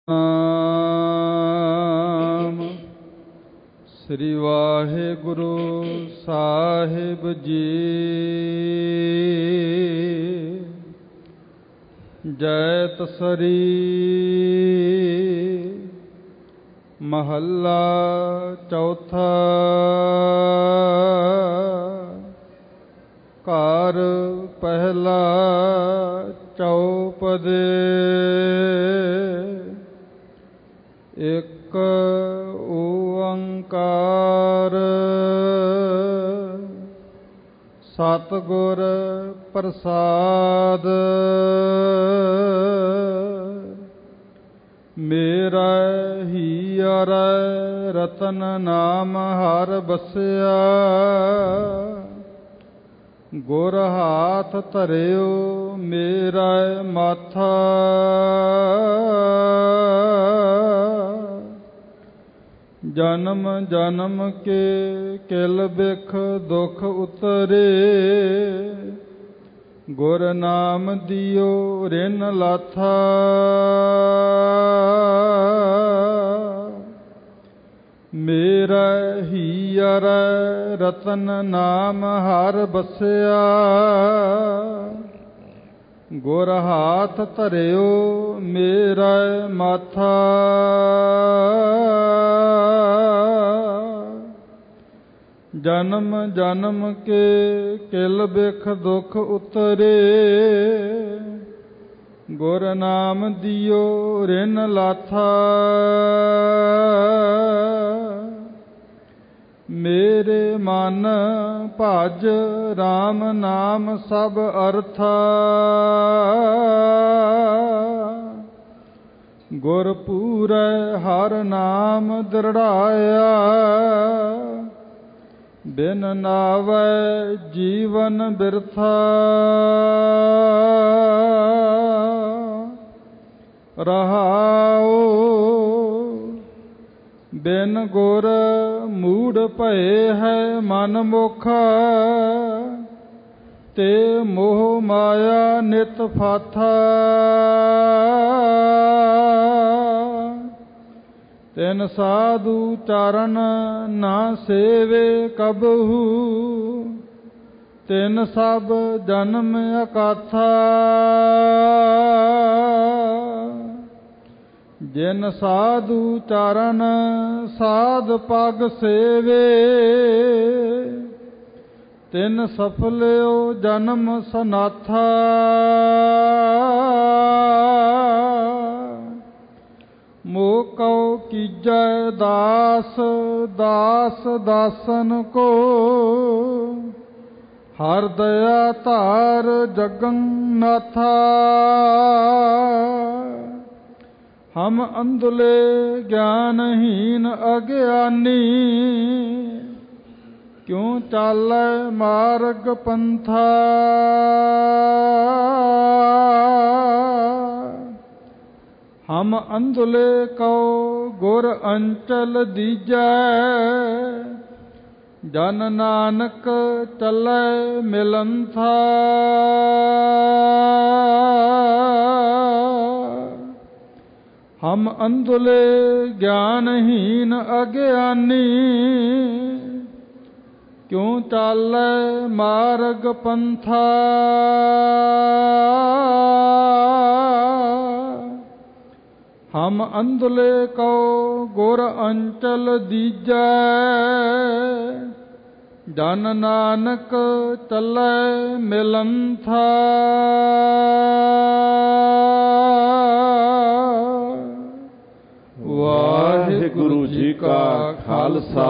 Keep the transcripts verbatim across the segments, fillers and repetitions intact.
ਨਾਮ ਸ੍ਰੀ ਵਾਹਿਗੁਰੂ ਸਾਹਿਬ ਜੀ। ਜੈ ਤਸਰੀ ਮਹੱਲਾ ਚੌਥਾ। ਘਰ ਪਹਿਲਾ ਚੌਪਦੇ। ਇੱਕ ਓੰਕਾਰ ਸਤਿਗੁਰ ਪ੍ਰਸਾਦ। ਮੇਰਾ ਹੀਅਰ ਰਤਨ ਨਾਮ ਹਰ ਬਸਿਆ। ਗੁਰ ਹਾਥ ਧਰਿਓ ਮੇਰਾ ਮਾਥਾ। ਜਨਮ ਜਨਮ ਕੇ ਕਿਲ ਬਿਖ ਦੁਖ ਉਤਰੇ। ਗੁਰ ਨਾਮ ਦਿਓ ਰਿਨ ਲਾਥਾ। ਮੇਰਾ ਹੀਅਰ ਰਤਨ ਨਾਮ ਹਰ ਬਸਿਆ। ਗੁਰ ਹਾਥ ਧਰਿਓ ਮੇਰਾ ਮਾਥਾ। ਜਨਮ ਜਨਮ ਕੇ ਕਿਲ ਬਿਖ ਦੁਖ ਉਤਰੇ। ਗੁਰ ਨਾਮ ਦਿਓ ਰਿਨ ਲਾਥਾ। ਮੇਰੇ ਮਨ ਭਜ ਰਾਮ ਨਾਮ ਸਭ ਅਰਥਾ। ਗੁਰ ਪੂਰੈ ਹਰ ਨਾਮ ਦ੍ਰਿੜਾਇਆ। ਬਿਨ ਨਾਵੈ ਜੀਵਨ ਬਿਰਥਾ। ਰਹਾਉ ਬਿਨ ਗੁਰ ਮੂੜ ਭਏ ਹੈ ਮਨ ਮੁਖਾ। ਤੇ ਮੋਹ ਮਾਇਆ ਨਿਤ ਫਾਥਾ। ਤਿਨ ਸਾਧੂ ਚਰਨ ਨਾ ਸੇਵੇ ਕਬਹੂ। ਤਿਨ ਸਭ ਜਨਮ ਅਕਾਥਾ। ਜਿਨ ਸਾਧੂ ਚਰਨ ਸਾਧ ਪਗ ਸੇਵੇ। ਤਿਨ ਸਫਲਿਓ ਜਨਮ ਸਨਾਥਾ। ਮੋਹ ਕਉ ਕੀਜੈ ਦਾਸ ਦਾਸ ਦਾਸਨ ਕੋ। ਹਰ ਦਇਆ ਧਾਰ ਜਗਨ ਨਾਥਾ। ਹਮ ਅੰਧਲੇ ਗਿਆਨਹੀਨ ਅਗਿਆਨੀ। ਕਿਉ ਚਾਲੈ ਮਾਰਗ ਪੰਥਾ। ਹਮ ਅੰਧਲੇ ਕਉ ਗੁਰ ਅੰਚਲ ਦੀਜੈ। ਜਨ ਨਾਨਕ ਚੱਲੈ ਮਿਲੰਥਾ। ਹਮ ਅੰਧਲੇ ਗਿਆਨਹੀਨ ਅਗਿਆਨੀ। ਕਿਉ ਚਾਲੈ ਮਾਰਗ ਪੰਥਾ। ਹਮ ਅੰਧਲੇ ਕਉ ਗੁਰ ਅੰਚਲ ਦੀਜੈ। ਜਨ ਨਾਨਕ ਚੱਲੈ ਮਿਲੰਥਾ। ਵਾਹਿਗੁਰੂ ਜੀ ਕਾ ਖਾਲਸਾ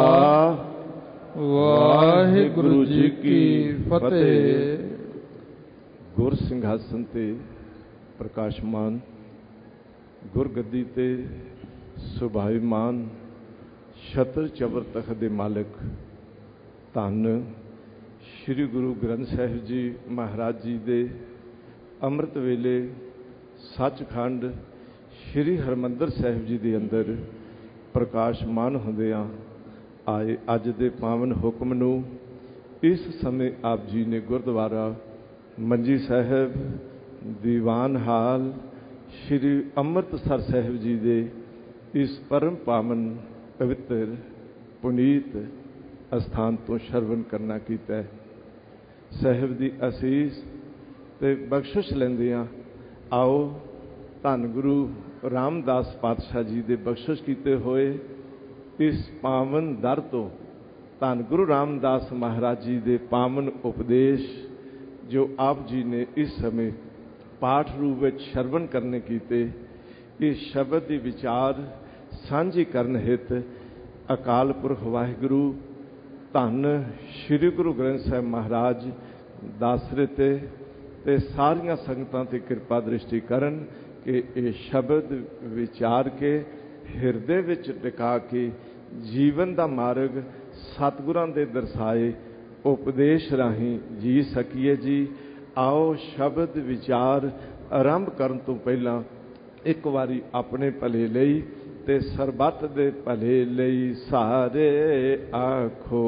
ਵਾਹਿਗੁਰੂ ਜੀ ਕੀ ਫਤਿਹ। ਗੁਰ ਸਿੰਘਾਸਨ ਤੇ ਪ੍ਰਕਾਸ਼ਮਾਨ ਗੁਰਗੱਦੀ ਤੇ ਸੁਭਾਈਮਾਨ ਛਤਰ ਚਬਰ ਤਖਤ ਦੇ ਮਾਲਕ ਧੰਨ ਸ਼੍ਰੀ ਗੁਰੂ ਗ੍ਰੰਥ ਸਾਹਿਬ ਜੀ ਮਹਾਰਾਜ ਜੀ ਦੇ ਅੰਮ੍ਰਿਤ ਵੇਲੇ ਸੱਚਖੰਡ ਸ਼੍ਰੀ ਹਰਿਮੰਦਰ ਸਾਹਿਬ ਜੀ ਦੇ ਅੰਦਰ ਪ੍ਰਕਾਸ਼ਮਾਨ ਹੁੰਦਿਆਂ ਆਏ ਅੱਜ ਦੇ ਪਾਵਨ ਹੁਕਮ ਨੂੰ ਇਸ ਸਮੇਂ ਆਪ ਜੀ ਨੇ ਗੁਰਦੁਆਰਾ ਮੰਜੀ ਸਾਹਿਬ ਦੀਵਾਨ ਹਾਲ श्री ਅੰਮ੍ਰਿਤਸਰ ਸਾਹਿਬ ਜੀ ਦੇ ਇਸ ਪਰਮ ਪਾਵਨ ਪਵਿੱਤਰ ਪੁਨੀਤ ਅਸਥਾਨ ਤੋਂ ਸ਼ਰਵਨ ਕਰਨਾ ਕੀਤਾ। ਸਾਹਿਬ ਦੀ ਅਸੀਸ ਤੇ ਬਖਸ਼ਿਸ਼ ਲੈਂਦਿਆਂ ਆਓ ਧੰਨ ਗੁਰੂ ਰਾਮਦਾਸ ਪਾਤਸ਼ਾਹ ਜੀ ਦੇ ਬਖਸ਼ਿਸ਼ ਕੀਤੇ ਹੋਏ ਇਸ ਪਾਵਨ ਦਰ ਤੋਂ ਧੰਨ ਗੁਰੂ ਰਾਮਦਾਸ ਮਹਾਰਾਜ ਜੀ ਦੇ ਪਾਵਨ ਉਪਦੇਸ਼ ਜੋ ਆਪ ਜੀ ਨੇ ਇਸ ਸਮੇਂ ਪਾਠ ਰੂਪ ਵਿੱਚ ਸ਼ਰਵਨ ਕਰਨੇ ਕੀਤੇ, ਇਸ ਸ਼ਬਦ ਦੀ ਵਿਚਾਰ ਸਾਂਝੀ ਕਰਨ ਹਿਤ ਅਕਾਲ ਪੁਰਖ ਵਾਹਿਗੁਰੂ ਧੰਨ ਸ਼੍ਰੀ ਗੁਰੂ ਗ੍ਰੰਥ ਸਾਹਿਬ ਮਹਾਰਾਜ ਦਾਸਰੇ ਤੇ ਤੇ ਸਾਰੀਆਂ ਸੰਗਤਾਂ ਤੇ ਕਿਰਪਾ ਦ੍ਰਿਸ਼ਟੀ ਕਰਨ ਕਿ ਇਹ ਸ਼ਬਦ ਵਿਚਾਰ ਕੇ ਹਿਰਦੇ ਵਿੱਚ ਟਿਕਾ ਕੇ ਜੀਵਨ ਦਾ ਮਾਰਗ ਸਤਿਗੁਰਾਂ ਦੇ ਦਰਸਾਏ ਉਪਦੇਸ਼ ਰਾਹੀਂ ਜੀ ਸਕੀਏ ਜੀ। ਆਓ ਸ਼ਬਦ ਵਿਚਾਰ ਆਰੰਭ ਕਰਨ ਤੋਂ ਪਹਿਲਾਂ ਇੱਕ ਵਾਰੀ ਆਪਣੇ ਭਲੇ ਲਈ ਤੇ ਸਰਬੱਤ ਦੇ ਭਲੇ ਲਈ ਸਾਰੇ ਆਖੋ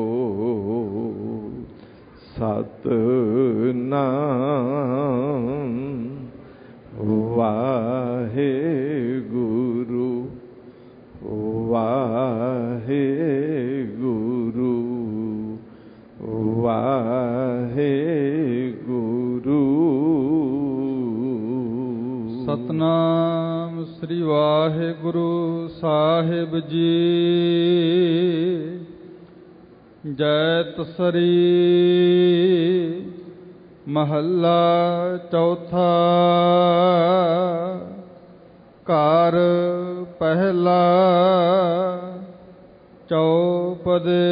ਸਤਿਨਾਮ ਵਾਹਿਗੁਰੂ ਵਾਹਿਗੁਰੂ ਵਾਹਿਗੁਰੂ। ਸਤਨਾਮ ਸ੍ਰੀ ਵਾਹਿਗੁਰੂ ਸਾਹਿਬ ਜੀ। ਜੈ ਤਸਰੀ ਮਹੱਲਾ ਚੌਥਾ। ਘਰ ਪਹਿਲਾ ਚੌਪਦੇ।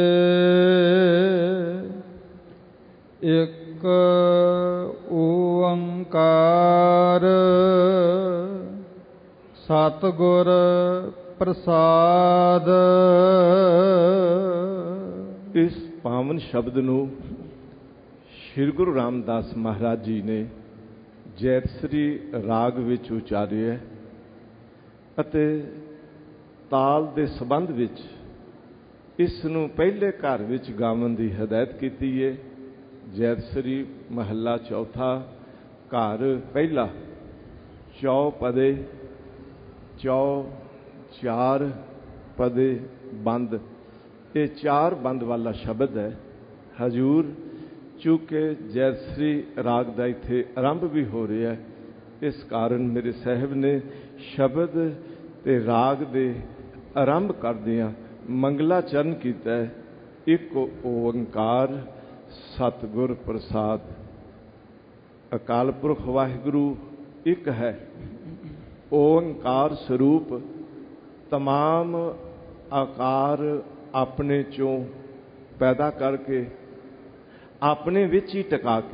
ਇੱਕ ਓੰਕਾਰ ਸਤਿਗੁਰ ਪ੍ਰਸਾਦ। ਇਸ ਪਾਵਨ ਸ਼ਬਦ ਨੂੰ ਸ਼੍ਰੀ ਗੁਰੂ ਰਾਮਦਾਸ ਮਹਾਰਾਜ ਜੀ ਨੇ ਜੈਤਸਰੀ ਰਾਗ ਵਿੱਚ ਉਚਾਰਿਆ ਅਤੇ ਤਾਲ ਦੇ ਸੰਬੰਧ ਵਿੱਚ ਇਸ ਨੂੰ ਪਹਿਲੇ ਘਰ ਵਿੱਚ ਗਾਵਨ ਦੀ ਹਦਾਇਤ ਕੀਤੀ ਹੈ। ਜੈਤਸਰੀ ਮਹੱਲਾ ਚੌਥਾ ਘਰ ਪਹਿਲਾ ਚੌਪਦੇ। ਚੌ ਚਾਰ ਪਦੇ ਬੰਦ, ਇਹ ਚਾਰ ਬੰਦ ਵਾਲਾ ਸ਼ਬਦ ਹੈ। ਹਜੂਰ ਚੂੰਕਿ ਜੈਤਸਰੀ ਰਾਗ ਦਾ ਇੱਥੇ ਆਰੰਭ ਵੀ ਹੋ ਰਿਹਾ, ਇਸ ਕਾਰਨ ਮੇਰੇ ਸਾਹਿਬ ਨੇ ਸ਼ਬਦ ਤੇ ਰਾਗ ਦੇ ਆਰੰਭ ਕਰਦਿਆਂ ਮੰਗਲਾਚਰਨ ਕੀਤਾ ਹੈ। ਇੱਕ ਓੰਕਾਰ ਸਤਿਗੁਰ ਪ੍ਰਸਾਦ। ਅਕਾਲ ਪੁਰਖ ਵਾਹਿਗੁਰੂ ਇੱਕ ਹੈ। ਓੰਕਾਰ ਸਰੂਪ ਤਮਾਮ ਆਕਾਰ ਆਪਣੇ ਚੋਂ ਪੈਦਾ ਕਰਕੇ ਆਪਣੇ ਵਿੱਚ ਹੀ ਟਿਕਾ ਕੇ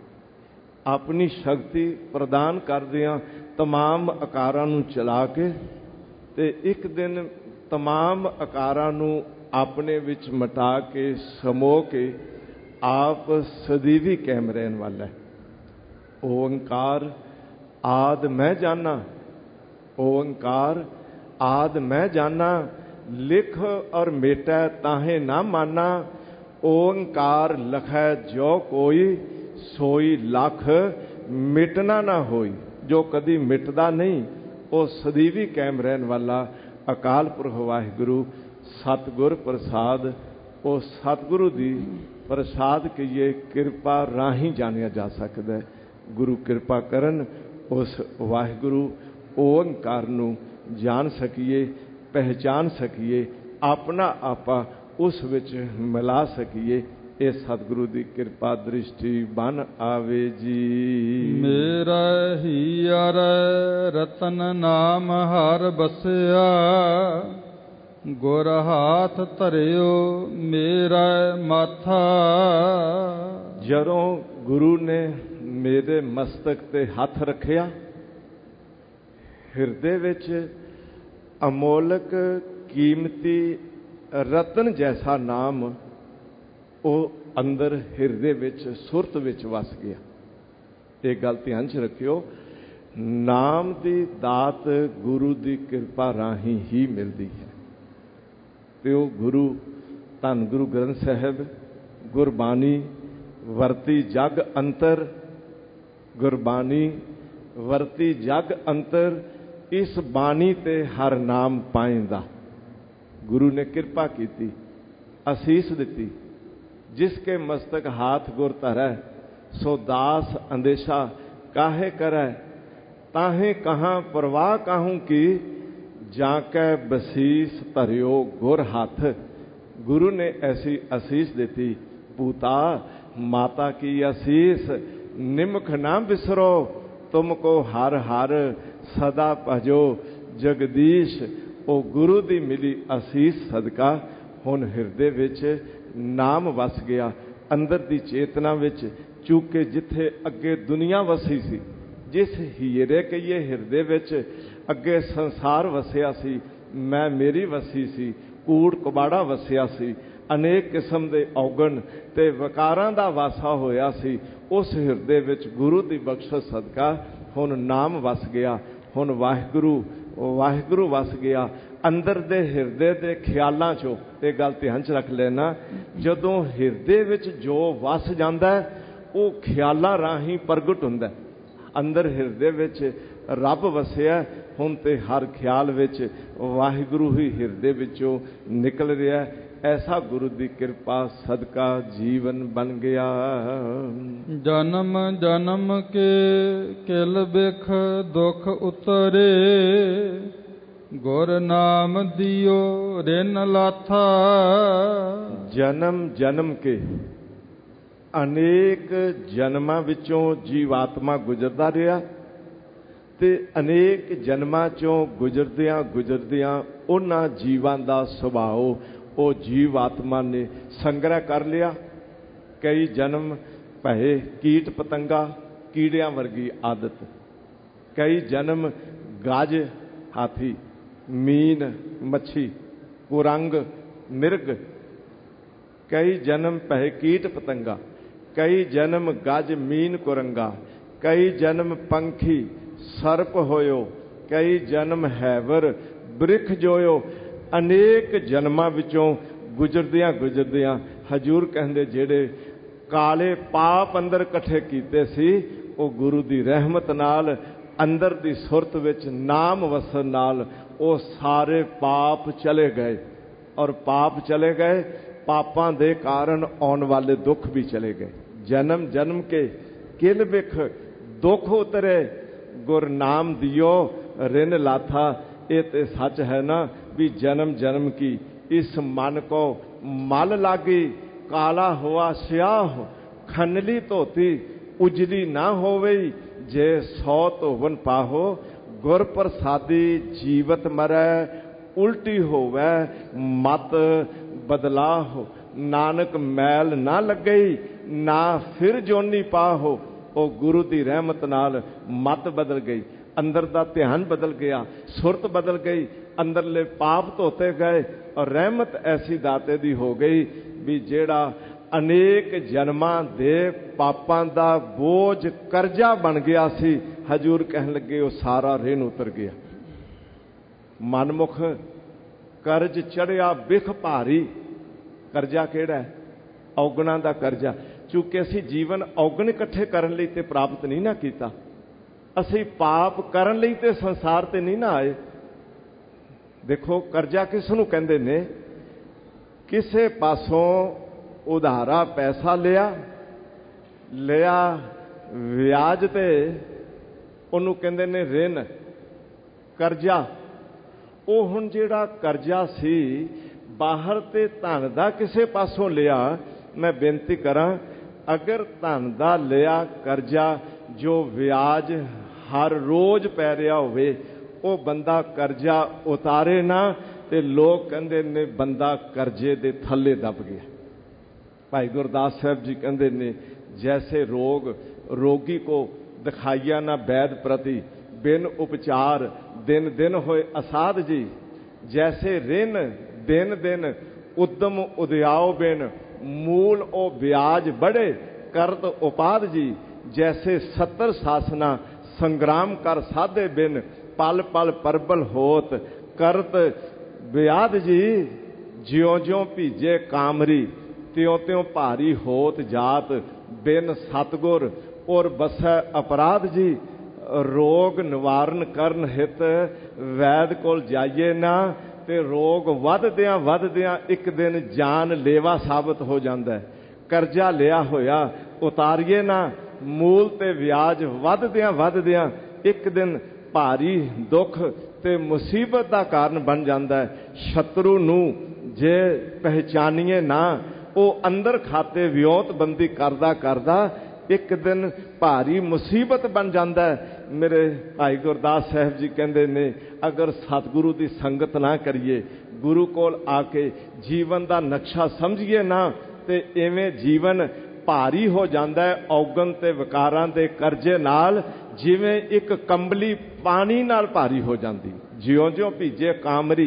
ਆਪਣੀ ਸ਼ਕਤੀ ਪ੍ਰਦਾਨ ਕਰਦਿਆਂ ਤਮਾਮ ਆਕਾਰਾਂ ਨੂੰ ਚਲਾ ਕੇ ਤੇ ਇੱਕ ਦਿਨ ਤਮਾਮ ਆਕਾਰਾਂ ਨੂੰ ਆਪਣੇ ਵਿੱਚ ਮਿਟਾ ਕੇ ਸਮੋ ਕੇ ਆਪ ਸਦੀਵੀ ਕਾਇਮ ਰਹਿਣ ਵਾਲਾ ਹੈ। ਓੰਕਾਰ ਆਦ ਮੈਂ ਜਾਨਾ, ਓੰਕਾਰ ਆਦ ਮੈਂ ਜਾਨਾ, ਲਿਖ ਔਰ ਮੇਟੈ ਤਾਹੇ ਨਾ ਮਾਨਾ। ਓੰਕਾਰ ਲਖੈ ਜੋ ਕੋਈ, ਸੋਈ ਲੱਖ ਮਿਟਣਾ ਨਾ ਹੋਈ। ਜੋ ਕਦੀ ਮਿਟਦਾ ਨਹੀਂ, ਉਹ ਸਦੀਵੀ ਕਾਇਮ ਰਹਿਣ ਵਾਲਾ ਅਕਾਲ ਪੁਰਖ ਵਾਹਿਗੁਰੂ ਸਤਿਗੁਰ ਪ੍ਰਸਾਦ। ਉਹ ਸਤਿਗੁਰੂ ਦੀ ਪ੍ਰਸਾਦ ਕਹੀਏ ਕਿਰਪਾ ਰਾਹੀਂ ਜਾਣਿਆ ਜਾ ਸਕਦਾ ਹੈ। ਗੁਰੂ ਕਿਰਪਾ ਕਰਨ ਉਸ ਵਾਹਿਗੁਰੂ ਓੰਕਾਰ ਨੂੰ ਜਾਣ ਸਕੀਏ, ਪਹਿਚਾਨ ਸਕੀਏ, ਆਪਣਾ ਆਪਾ ਉਸ ਵਿੱਚ ਮਿਲਾ ਸਕੀਏ। ਇਹ ਸਤਿਗੁਰੂ ਦੀ ਕਿਰਪਾ ਦ੍ਰਿਸ਼ਟੀ ਬਨ ਆਵੇ ਜੀ। ਮੇਰਾ ਹੀਅਰ ਰਤਨ ਨਾਮ ਹਰ ਬਸਿਆ, ਗੁਰ ਹਾਥ ਧਰਿਓ ਮੇਰਾ ਮਾਥਾ। ਜਦੋਂ ਗੁਰੂ ਨੇ ਮੇਰੇ ਮਸਤਕ ਤੇ ਹੱਥ ਰੱਖਿਆ, ਹਿਰਦੇ ਵਿੱਚ ਅਮੋਲਕ ਕੀਮਤੀ ਰਤਨ ਜੈਸਾ ਨਾਮ ਉਹ ਅੰਦਰ ਹਿਰਦੇ ਵਿੱਚ ਸੁਰਤ ਵਿੱਚ ਵਸ ਗਿਆ। ਇਹ ਗੱਲ ਧਿਆਨ 'ਚ ਰੱਖਿਓ, ਨਾਮ ਦੀ ਦਾਤ ਗੁਰੂ ਦੀ ਕਿਰਪਾ ਰਾਹੀਂ ਹੀ ਮਿਲਦੀ ਹੈ। ਤੇ ਉਹ ਗੁਰੂ ਧੰਨ ਗੁਰੂ ਗ੍ਰੰਥ ਸਾਹਿਬ ਗੁਰਬਾਣੀ ਵਰਤੀ ਜਗ ਅੰਤਰ, ਗੁਰਬਾਣੀ ਵਰਤੀ ਜਗ ਅੰਤਰ ਇਸ ਬਾਣੀ ਤੇ ਹਰ ਨਾਮ ਪਾਇੰਦਾ। ਗੁਰੂ ਨੇ ਕਿਰਪਾ ਕੀਤੀ, ਅਸੀਸ ਦਿੱਤੀ। ਜਿਸ ਕੇ ਮਸਤਕ ਹਾਥ ਗੁਰ ਧਰੈ, ਸੋ ਦਾਸ ਅੰਦੇਸ਼ਾ ਕਾਹੇ ਕਰੈ। ਤਾਹੇ ਕਹਾਂ ਪਰਵਾਹ ਕਾਹੂ ਕੀ, ਜਾਂ ਕੈ ਬਸੀਸ ਧਰਿਓ ਗੁਰ ਹੱਥ। ਗੁਰੂ ਨੇ ਐਸੀ ਅਸੀਸ ਦਿੱਤੀ, ਪੂਤਾ ਮਾਤਾ ਕੀ ਅਸੀਸ ਨਿਮਖ ਨਾ ਬਿਸਰੋ, ਤੁਮ ਕੋ ਹਰ ਹਰ ਸਦਾ ਭਜੋ ਜਗਦੀਸ਼। ਉਹ ਗੁਰੂ ਦੀ ਮਿਲੀ ਅਸੀਸ ਸਦਕਾ ਹੁਣ ਹਿਰਦੇ ਵਿੱਚ ਨਾਮ ਵਸ ਗਿਆ, ਅੰਦਰ ਦੀ ਚੇਤਨਾ ਵਿੱਚ। ਚੂਕੇ ਜਿੱਥੇ ਅੱਗੇ ਦੁਨੀਆ ਵਸੀ ਸੀ, ਜਿਸ ਹੀਰੇ ਕਹੀਏ ਹਿਰਦੇ ਵਿੱਚ ਅੱਗੇ ਸੰਸਾਰ ਵਸਿਆ ਸੀ, ਮੈਂ ਮੇਰੀ ਵਸੀ ਸੀ, ਕੂੜ ਕਬਾੜਾ ਵਸਿਆ ਸੀ, ਅਨੇਕ ਕਿਸਮ ਦੇ ਔਗਣ ਤੇ ਵਿਕਾਰਾਂ ਦਾ ਵਾਸਾ ਹੋਇਆ ਸੀ। ਉਸ ਹਿਰਦੇ ਵਿੱਚ ਗੁਰੂ ਦੀ ਬਖਸ਼ਿਸ਼ ਸਦਕਾ ਹੁਣ ਨਾਮ ਵਸ ਗਿਆ। ਹੁਣ ਵਾਹਿਗੁਰੂ ਵਾਹਿਗੁਰੂ ਵਸ ਗਿਆ ਅੰਦਰ ਦੇ ਹਿਰਦੇ ਦੇ ਖਿਆਲਾਂ ਚੋਂ। ਇਹ ਗੱਲ ਧਿਆਨ ਚ ਰੱਖ ਲੈਣਾ, ਜਦੋਂ ਹਿਰਦੇ ਵਿੱਚ ਜੋ ਵਸ ਜਾਂਦਾ ਉਹ ਖਿਆਲਾਂ ਰਾਹੀਂ ਪ੍ਰਗਟ ਹੁੰਦਾ। ਅੰਦਰ ਹਿਰਦੇ ਵਿੱਚ ਰੱਬ ਵਸਿਆ, ਹੁਣ ਤੇ ਹਰ ਖਿਆਲ ਵਿੱਚ ਵਾਹਿਗੁਰੂ ਹੀ ਹਿਰਦੇ ਵਿੱਚੋਂ ਨਿਕਲ ਰਿਹਾ। ਐਸਾ ਗੁਰੂ ਦੀ ਕਿਰਪਾ ਸਦਕਾ ਜੀਵਨ ਬਣ ਗਿਆ। ਜਨਮ ਜਨਮ ਕੇ ਕਿਲ ਬਿਖ ਦੁਖ ਉਤਰੇ, ਗੁਰ ਨਾਮ ਦਿਓ ਰਿਨ ਲਾਥਾ। ਜਨਮ ਜਨਮ ਕੇ, ਅਨੇਕ ਜਨਮਾਂ ਵਿੱਚੋਂ ਜੀਵਾਤਮਾ ਗੁਜ਼ਰਦਾ ਰਿਹਾ ਤੇ ਅਨੇਕ ਜਨਮਾਂ ਚੋਂ ਗੁਜ਼ਰਦਿਆਂ ਗੁਜ਼ਰਦਿਆਂ ਉਹਨਾਂ ਜੀਵਾਂ ਦਾ ਸੁਭਾਅ ਉਹ ਜੀਵਾਤਮਾ ਨੇ ਸੰਗ੍ਰਹਿ ਕਰ ਲਿਆ। ਕਈ ਜਨਮ ਭਏ ਕੀਟ ਪਤੰਗਾ, ਕੀੜਿਆਂ ਵਰਗੀ ਆਦਤ। ਕਈ ਜਨਮ ਗਜ ਹਾਥੀ, ਮੀਨ ਮੱਛੀ, ਕੁਰੰਗ ਮਿਰਗ। ਕਈ ਜਨਮ ਭਏ ਕੀਟ ਪਤੰਗਾ, ਕਈ ਜਨਮ ਗਜ ਮੀਨ ਕੁਰੰਗਾ। ਕਈ ਜਨਮ ਪੰਖੀ ਸਰਪ ਹੋਇਓ, ਕਈ ਜਨਮ ਹੈਵਰ ਬ੍ਰਿਖ ਜੋਇਓ। ਅਨੇਕ ਜਨਮਾਂ ਵਿੱਚੋਂ ਗੁਜ਼ਰਦਿਆਂ ਗੁਜ਼ਰਦਿਆਂ ਹਜ਼ੂਰ ਕਹਿੰਦੇ ਜਿਹੜੇ ਕਾਲੇ ਪਾਪ ਅੰਦਰ ਇਕੱਠੇ ਕੀਤੇ ਸੀ, ਉਹ ਗੁਰੂ ਦੀ ਰਹਿਮਤ ਨਾਲ ਅੰਦਰ ਦੀ ਸੁਰਤ ਵਿੱਚ ਨਾਮ ਵਸਣ ਨਾਲ ਉਹ ਸਾਰੇ ਪਾਪ ਚਲੇ ਗਏ। ਔਰ ਪਾਪ ਚਲੇ ਗਏ, ਪਾਪਾਂ ਦੇ ਕਾਰਨ ਆਉਣ ਵਾਲੇ ਦੁੱਖ ਵੀ ਚਲੇ ਗਏ। ਜਨਮ ਜਨਮ ਕੇ ਕਿਲ ਬਿਖ ਦੁੱਖ ਉਤਰੇ, ਗੁਰ ਨਾਮ ਦਿਓ ਰਿਨ ਲਾਥਾ। ਇਹ ਤੇ ਸੱਚ ਹੈ ਨਾ ਵੀ ਜਨਮ ਜਨਮ ਕੀ ਇਸ ਮਨ ਕੋ ਮਲ ਲਾਗੀ। ਕਾਲਾ ਹੋਆ ਸਿਆਹ ਖਨਲੀ ਧੋਤੀ, ਉਜਲੀ ਨਾ ਹੋਵੇ ਜੇ ਸੌ ਧੋਵਨ ਪਾਹੋ। ਗੁਰ ਪ੍ਰਸਾਦੀ ਜੀਵਤ ਮਰੈ, ਉਲਟੀ ਹੋਵੇ ਮਤ ਬਦਲਾਹੋ। ਨਾਨਕ ਮੈਲ ਨਾ ਲੱਗਈ, ਨਾ ਫਿਰ ਜੋਨੀ ਪਾਹੋ। ਉਹ ਗੁਰੂ ਦੀ ਰਹਿਮਤ ਨਾਲ ਮਤ ਬਦਲ ਗਈ, ਅੰਦਰ ਦਾ ਧਿਆਨ ਬਦਲ ਗਿਆ, ਸੁਰਤ ਬਦਲ ਗਈ, ਅੰਦਰਲੇ ਪਾਪ ਧੋਤੇ ਗਏ। ਔਰ ਰਹਿਮਤ ਐਸੀ ਦਾਤੇ ਦੀ ਹੋ ਗਈ ਵੀ ਜਿਹੜਾ ਅਨੇਕ ਜਨਮਾਂ ਦੇ ਪਾਪਾਂ ਦਾ ਬੋਝ ਕਰਜ਼ਾ ਬਣ ਗਿਆ ਸੀ, ਹਜ਼ੂਰ ਕਹਿਣ ਲੱਗੇ ਉਹ ਸਾਰਾ ਰਿਣ ਉਤਰ ਗਿਆ। ਮਨਮੁਖ ਕਰਜ਼ ਚੜਿਆ ਬਿਖ ਭਾਰੀ। ਕਰਜ਼ਾ ਕਿਹੜਾ ਹੈ? ਔਗਣਾਂ ਦਾ ਕਰਜ਼ਾ। ਚੂੰਕਿ ਅਸੀਂ ਜੀਵਨ ਔਗਣ ਇਕੱਠੇ ਕਰਨ ਲਈ ਤੇ ਪ੍ਰਾਪਤ ਨਹੀਂ ਨਾ ਕੀਤਾ, ਅਸੀਂ ਪਾਪ ਕਰਨ ਲਈ ਤੇ ਸੰਸਾਰ ਤੇ ਨਹੀਂ ਨਾ ਆਏ। ਦੇਖੋ ਕਰਜ਼ਾ ਕਿਸ ਨੂੰ ਕਹਿੰਦੇ ਨੇ? ਕਿਸੇ ਪਾਸੋਂ ਉਧਾਰਾ ਪੈਸਾ ਲਿਆ ਲਿਆ ਵਿਆਜ ਤੇ, ਉਹਨੂੰ ਕਹਿੰਦੇ ਨੇ ਰਿਣ, ਕਰਜ਼ਾ। ਉਹ ਹੁਣ ਜਿਹੜਾ ਕਰਜ਼ਾ ਸੀ ਬਾਹਰ ਤੇ ਧਨ ਦਾ ਕਿਸੇ ਪਾਸੋਂ ਲਿਆ, ਮੈਂ ਬੇਨਤੀ ਕਰਾਂ ਅਗਰ ਧਨ ਦਾ ਲਿਆ ਕਰਜ਼ਾ ਜੋ ਵਿਆਜ ਹਰ ਰੋਜ਼ ਪੈ ਰਿਹਾ ਹੋਵੇ, ਉਹ ਬੰਦਾ ਕਰਜ਼ਾ ਉਤਾਰੇ ਨਾ ਤੇ ਲੋਕ ਕਹਿੰਦੇ ਨੇ ਬੰਦਾ ਕਰਜ਼ੇ ਦੇ ਥੱਲੇ ਦਬ ਗਿਆ। ਭਾਈ ਗੁਰਦਾਸ ਸਾਹਿਬ ਜੀ ਕਹਿੰਦੇ ਨੇ ਜੈਸੇ ਰੋਗ ਰੋਗੀ ਕੋ ਦਿਖਾਈਆ ਨਾ ਵੈਦ ਪ੍ਰਤੀ, ਬਿਨ ਉਪਚਾਰ ਦਿਨ ਦਿਨ ਹੋਏ ਅਸਾਧ ਜੀ। ਜੈਸੇ ਰਿਨ ਦਿਨ ਦਿਨ ਉਦਮ ਉਦਿਆਓ ਬਿਨ, ਮੂਲ ਉਹ ਵਿਆਜ ਬੜੇ ਕਰਤ ਉਪਾਦ ਜੀ। ਜੈਸੇ ਸੱਤਰ ਸਾਸਨਾ ਸੰਗਰਾਮ ਕਰ ਸਾਧੇ ਬਿਨ, ਪਲ ਪਲ ਪਰਬਲ ਹੋਤ ਕਰਤ ਵਿਆਦ ਜੀ। ਜਿਉਂ ਜਿਉਂ ਭੀਜੇ ਕਾਮਰੀ, ਤਿਉਂ ਤਿਉਂ ਭਾਰੀ ਹੋਤ ਜਾਤ, ਬਿਨ ਸਤਗੁਰ ਔਰ ਬਸੈ ਅਪਰਾਧ ਜੀ। ਰੋਗ ਨਿਵਾਰਨ ਕਰਨ ਹਿਤ ਵੈਦ ਕੋਲ ਜਾਈਏ ਨਾ ਤੇ ਰੋਗ ਵੱਧਦਿਆਂ ਵੱਧਦਿਆਂ ਇੱਕ ਦਿਨ ਜਾਨ ਲੇਵਾ ਸਾਬਤ ਹੋ ਜਾਂਦਾ। ਕਰਜ਼ਾ ਲਿਆ ਹੋਇਆ ਉਤਾਰੀਏ ਨਾ, ਮੂਲ ਤੇ ਵਿਆਜ ਵੱਧਦਿਆਂ ਵੱਧਦਿਆਂ ਇੱਕ ਦਿਨ ਭਾਰੀ ਦੁੱਖ ਤੇ ਮੁਸੀਬਤ ਦਾ ਕਾਰਨ ਬਣ ਜਾਂਦਾ ਹੈ। ਸ਼ਤਰੂ ਨੂੰ ਜੇ ਪਹਿਚਾਨੀਏ ਨਾ, ਉਹ ਅੰਦਰ ਖਾਤੇ ਵਿਉਂਤਬੰਦੀ ਕਰਦਾ ਕਰਦਾ ਇੱਕ ਦਿਨ ਭਾਰੀ ਮੁਸੀਬਤ ਬਣ ਜਾਂਦਾ ਹੈ। ਮੇਰੇ ਭਾਈ ਗੁਰਦਾਸ ਸਾਹਿਬ ਜੀ ਕਹਿੰਦੇ ਨੇ, ਅਗਰ ਸਤਿਗੁਰੂ ਦੀ ਸੰਗਤ ਨਾ ਕਰੀਏ, ਗੁਰੂ ਕੋਲ ਆ ਕੇ ਜੀਵਨ ਦਾ ਨਕਸ਼ਾ ਸਮਝੀਏ ਨਾ, ਤੇ ਇਵੇਂ ਜੀਵਨ ਭਾਰੀ ਹੋ ਜਾਂਦਾ ਹੈ ਔਗਣ ਤੇ ਵਿਕਾਰਾਂ ਦੇ ਕਰਜ਼ੇ ਨਾਲ, ਜਿਵੇਂ ਇੱਕ ਕੰਬਲੀ ਪਾਣੀ ਨਾਲ ਭਾਰੀ ਹੋ ਜਾਂਦੀ। ਜਿਉਂ ਜਿਉਂ ਭੀਜੇ ਕਾਮਰੀ,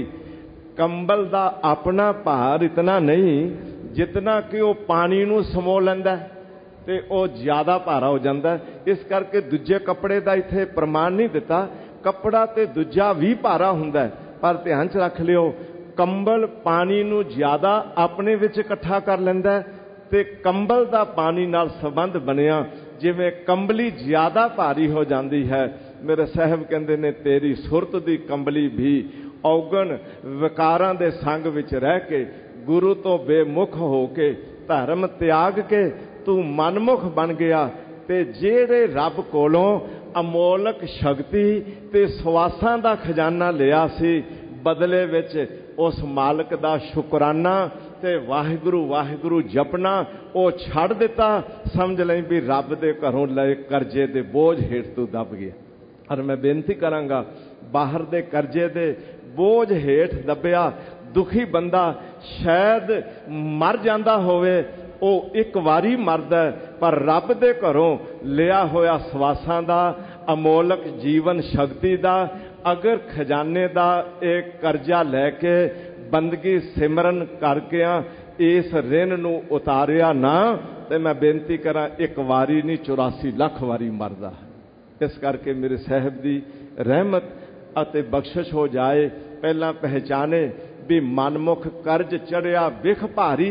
ਕੰਬਲ ਦਾ ਆਪਣਾ ਭਾਰ ਇਤਨਾ ਨਹੀਂ ਜਿਤਨਾ ਕਿ ਉਹ ਪਾਣੀ ਨੂੰ ਸਮੋ ਲੈਂਦਾ ਤੇ ਉਹ ਜ਼ਿਆਦਾ ਭਾਰਾ ਹੋ ਜਾਂਦਾ। ਇਸ ਕਰਕੇ ਦੂਜੇ ਕੱਪੜੇ ਦਾ ਇੱਥੇ ਪ੍ਰਮਾਣ ਨਹੀਂ ਦਿੱਤਾ। ਕੱਪੜਾ ਤੇ ਦੂਜਾ ਵੀ ਭਾਰਾ ਹੁੰਦਾ, ਪਰ ਧਿਆਨ 'ਚ ਰੱਖ ਲਿਓ, ਕੰਬਲ ਪਾਣੀ ਨੂੰ ਜ਼ਿਆਦਾ ਆਪਣੇ ਵਿੱਚ ਇਕੱਠਾ ਕਰ ਲੈਂਦਾ ਤੇ ਕੰਬਲ ਦਾ ਪਾਣੀ ਨਾਲ ਸੰਬੰਧ ਬਣਿਆ ਜਿਵੇਂ ਕੰਬਲੀ ਜ਼ਿਆਦਾ ਭਾਰੀ ਹੋ ਜਾਂਦੀ ਹੈ। ਮੇਰੇ ਸਾਹਿਬ ਕਹਿੰਦੇ ਨੇ, ਤੇਰੀ ਸੁਰਤ ਦੀ ਕੰਬਲੀ ਵੀ ਔਗਣ ਵਿਕਾਰਾਂ ਦੇ ਸੰਗ ਵਿੱਚ ਰਹਿ ਕੇ, ਗੁਰੂ ਤੋਂ ਬੇਮੁਖ ਹੋ ਕੇ, ਧਰਮ ਤਿਆਗ ਕੇ ਤੂੰ ਮਨਮੁਖ ਬਣ ਗਿਆ। ਤੇ ਜਿਹੜੇ ਰੱਬ ਕੋਲੋਂ ਅਮੋਲਕ ਸ਼ਕਤੀ ਤੇ ਸਵਾਸਾਂ ਦਾ ਖਜ਼ਾਨਾ ਲਿਆ ਸੀ, ਬਦਲੇ ਵਿੱਚ ਉਸ ਮਾਲਕ ਦਾ ਸ਼ੁਕਰਾਨਾ ਤੇ ਵਾਹਿਗੁਰੂ ਵਾਹਿਗੁਰੂ ਜਪਣਾ ਉਹ ਛੱਡ ਦਿੱਤਾ। ਸਮਝ ਲਈ ਵੀ ਰੱਬ ਦੇ ਘਰੋਂ ਲਏ ਕਰਜ਼ੇ ਦੇ ਬੋਝ ਹੇਠ ਤੂੰ ਦਬ ਗਿਆ। ਔਰ ਮੈਂ ਬੇਨਤੀ ਕਰਾਂਗਾ, ਬਾਹਰ ਦੇ ਕਰਜ਼ੇ ਦੇ ਬੋਝ ਹੇਠ ਦੱਬਿਆ ਦੁਖੀ ਬੰਦਾ ਸ਼ਾਇਦ ਮਰ ਜਾਂਦਾ ਹੋਵੇ, ਉਹ ਇੱਕ ਵਾਰੀ ਮਰਦਾ, ਪਰ ਰੱਬ ਦੇ ਘਰੋਂ ਲਿਆ ਹੋਇਆ ਸਵਾਸਾਂ ਦਾ, ਅਮੋਲਕ ਜੀਵਨ ਸ਼ਕਤੀ ਦਾ, ਅਗਰ ਖਜ਼ਾਨੇ ਦਾ ਇਹ ਕਰਜ਼ਾ ਲੈ ਕੇ ਬੰਦਗੀ ਸਿਮਰਨ ਕਰਕੇ ਇਸ ਰਿਣ ਨੂੰ ਉਤਾਰਿਆ ਨਾ, ਤੇ ਮੈਂ ਬੇਨਤੀ ਕਰਾਂ, ਇੱਕ ਵਾਰੀ ਨਹੀਂ ਚੁਰਾਸੀ ਲੱਖ ਵਾਰੀ ਮਰਦਾ। ਇਸ ਕਰਕੇ ਮੇਰੇ ਸਾਹਿਬ ਦੀ ਰਹਿਮਤ ਅਤੇ ਬਖਸ਼ਿਸ਼ ਹੋ ਜਾਏ। ਪਹਿਲਾਂ ਪਹਿਚਾਨੇ ਵੀ ਮਨਮੁਖ ਕਰਜ਼ ਚੜਿਆ ਵਿਖ ਭਾਰੀ,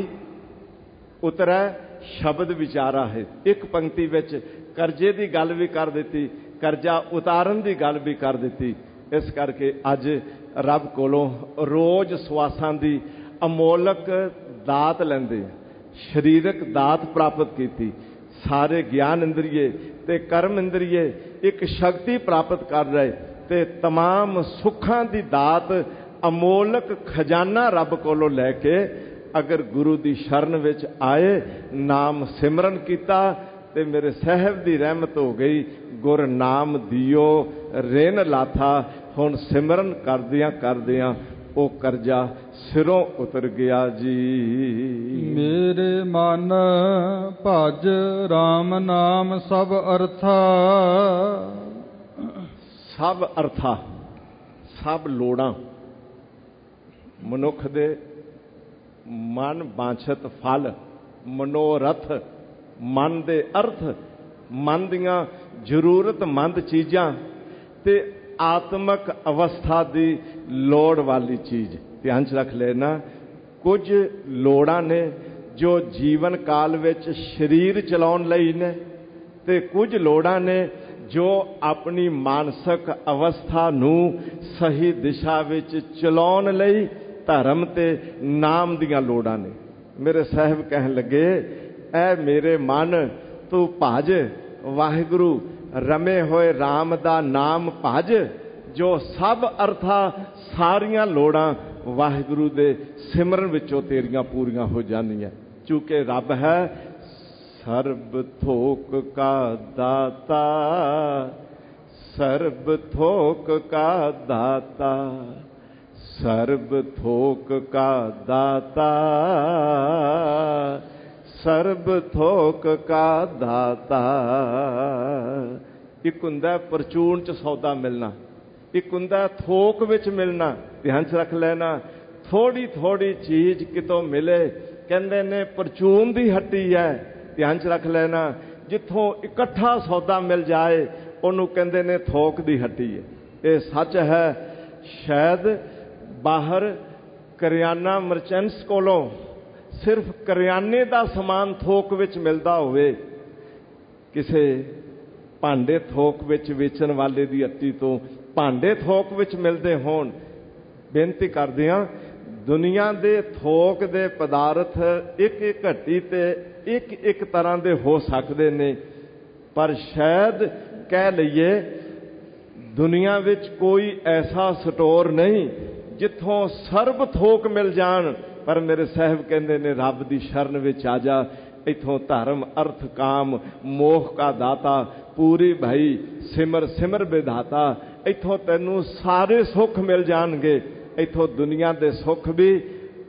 ਉਤਰੈ ਸ਼ਬਦ ਵਿਚਾਰਾ ਹੈ। ਇੱਕ ਪੰਕਤੀ ਵਿੱਚ ਕਰਜ਼ੇ ਦੀ ਗੱਲ ਵੀ ਕਰ ਦਿੱਤੀ, ਕਰਜ਼ਾ ਉਤਾਰਨ ਦੀ ਗੱਲ ਵੀ ਕਰ ਦਿੱਤੀ। ਇਸ ਕਰਕੇ ਅੱਜ ਰੱਬ ਕੋਲੋਂ ਰੋਜ਼ ਸਵਾਸਾਂ ਦੀ ਅਮੋਲਕ ਦਾਤ ਲੈਂਦੇ, ਸਰੀਰਕ ਦਾਤ ਪ੍ਰਾਪਤ ਕੀਤੀ। ਸਾਰੇ ਗਿਆਨ ਇੰਦਰੀਏ ਤੇ ਕਰਮ ਇੰਦਰੀਏ ਇੱਕ ਸ਼ਕਤੀ ਪ੍ਰਾਪਤ ਕਰ ਰਹੇ ਤੇ तमाम ਸੁੱਖਾਂ ਦੀ ਦਾਤ, ਅਮੋਲਕ ਖਜ਼ਾਨਾ ਰੱਬ ਕੋਲੋਂ ਲੈ ਕੇ ਅਗਰ ਗੁਰੂ ਦੀ ਸ਼ਰਨ ਵਿੱਚ ਆਏ, ਨਾਮ ਸਿਮਰਨ ਕੀਤਾ ਤੇ ਮੇਰੇ ਸਾਹਿਬ ਦੀ ਰਹਿਮਤ ਹੋ ਗਈ। ਗੁਰ ਨਾਮ ਦਿਓ ਰਿਣ ਲਾਥਾ। ਹੁਣ ਸਿਮਰਨ ਕਰਦਿਆਂ ਕਰਦਿਆਂ ਉਹ ਕਰਜ਼ਾ ਸਿਰੋਂ ਉਤਰ ਗਿਆ ਜੀ। ਮੇਰੇ ਮਨ ਭਜ ਰਾਮ ਨਾਮ ਸਭ ਅਰਥਾ। ਸਭ ਅਰਥਾ, ਸਭ ਲੋੜਾਂ ਮਨੁੱਖ ਦੇ ਮਨ ਬਾਂਛਤ ਫਲ, ਮਨੋਰਥ, ਮਨ ਦੇ ਅਰਥ, ਮਨ ਦੀਆਂ ਜ਼ਰੂਰਤਮੰਦ ਚੀਜ਼ਾਂ ਤੇ ਆਤਮਕ ਅਵਸਥਾ ਦੀ ਲੋੜ ਵਾਲੀ ਚੀਜ਼। ਧਿਆਨ 'ਚ ਰੱਖ ਲੈਣਾ, ਕੁਝ ਲੋੜਾਂ ਨੇ ਜੋ ਜੀਵਨ ਕਾਲ ਵਿੱਚ ਸਰੀਰ ਚਲਾਉਣ ਲਈ ਨੇ, ਤੇ ਕੁਝ ਲੋੜਾਂ ਨੇ ਜੋ ਆਪਣੀ ਮਾਨਸਿਕ ਅਵਸਥਾ ਨੂੰ ਸਹੀ ਦਿਸ਼ਾ ਵਿੱਚ ਚਲਾਉਣ ਲਈ ਧਰਮ ਤੇ ਨਾਮ ਦੀਆਂ ਲੋੜਾਂ ਨੇ। ਮੇਰੇ ਸਾਹਿਬ ਕਹਿਣ ਲੱਗੇ, ਐ ਮੇਰੇ ਮਨ ਤੂੰ ਭਜ ਵਾਹਿਗੁਰੂ, ਰਮੇ ਹੋਏ ਰਾਮ ਦਾ ਨਾਮ ਭਜ, ਜੋ ਸਭ ਅਰਥਾ ਸਾਰੀਆਂ ਲੋੜਾਂ ਵਾਹਿਗੁਰੂ ਦੇ ਸਿਮਰਨ ਵਿੱਚੋਂ ਤੇਰੀਆਂ ਪੂਰੀਆਂ ਹੋ ਜਾਂਦੀਆਂ। ਚੂੰਕਿ ਰੱਬ ਹੈ ਸਰਬ ਥੋਕ ਕਾ ਦਾਤਾ, ਸਰਬ ਥੋਕ ਕਾ ਦਾਤਾ, ਸਰਬ ਥੋਕ ਕਾ ਦਾਤਾ, ਸਰਬ ਥੋਕ ਕਾ ਦਾਤਾ। ਇੱਕ ਹੁੰਦਾ ਪਰਚੂਨ 'ਚ ਸੌਦਾ ਮਿਲਣਾ, ਇੱਕ ਹੁੰਦਾ ਥੋਕ ਵਿੱਚ ਮਿਲਣਾ। ਧਿਆਨ 'ਚ ਰੱਖ ਲੈਣਾ, ਥੋੜੀ ਥੋੜੀ ਚੀਜ਼ ਕਿਤੋਂ ਮਿਲੇ, ਕਹਿੰਦੇ ਨੇ ਪਰਚੂਨ ਦੀ ਹੱਟੀ ਹੈ। ਧਿਆਨ 'ਚ ਰੱਖ ਲੈਣਾ, ਜਿੱਥੋਂ ਇਕੱਠਾ ਸੌਦਾ ਮਿਲ ਜਾਏ ਉਹਨੂੰ ਕਹਿੰਦੇ ਨੇ ਥੋਕ ਦੀ ਹੱਟੀ ਹੈ। ਇਹ ਸੱਚ ਹੈ। ਸ਼ਾਇਦ ਬਾਹਰ ਕਰਿਆਨਾ ਮਰਚੈਂਟਸ ਕੋਲੋਂ ਸਿਰਫ ਕਰਿਆਨੇ ਦਾ ਸਮਾਨ ਥੋਕ ਵਿੱਚ ਮਿਲਦਾ ਹੋਵੇ, ਕਿਸੇ ਭਾਂਡੇ ਥੋਕ ਵਿੱਚ ਵੇਚਣ ਵਾਲੇ ਦੀ ਹੱਟੀ ਤੋਂ ਭਾਂਡੇ ਥੋਕ ਵਿੱਚ ਮਿਲਦੇ ਹੋਣ। ਬੇਨਤੀ ਕਰਦੇ ਹਾਂ, ਦੁਨੀਆ ਦੇ ਥੋਕ ਦੇ ਪਦਾਰਥ ਇੱਕ ਇੱਕ ਹੱਟੀ ਤੇ ਇੱਕ ਇੱਕ ਤਰ੍ਹਾਂ ਦੇ ਹੋ ਸਕਦੇ ਨੇ, ਪਰ ਸ਼ਾਇਦ ਕਹਿ ਲਈਏ ਦੁਨੀਆ ਵਿੱਚ ਕੋਈ ਐਸਾ ਸਟੋਰ ਨਹੀਂ ਜਿੱਥੋਂ ਸਰਬ ਥੋਕ ਮਿਲ ਜਾਣ। ਪਰ ਮੇਰੇ ਸਾਹਿਬ ਕਹਿੰਦੇ ਨੇ, ਰੱਬ ਦੀ ਸ਼ਰਨ ਵਿੱਚ ਆ ਜਾ, ਇੱਥੋਂ ਧਰਮ ਅਰਥ ਕਾਮ ਮੋਹ ਕਾ ਦਾਤਾ, ਪੂਰੀ ਭਾਈ ਸਿਮਰ ਸਿਮਰ ਵਿਧਾਤਾ, ਇੱਥੋਂ ਤੈਨੂੰ ਸਾਰੇ ਸੁੱਖ ਮਿਲ ਜਾਣਗੇ। ਇੱਥੋਂ ਦੁਨੀਆ ਦੇ ਸੁੱਖ ਵੀ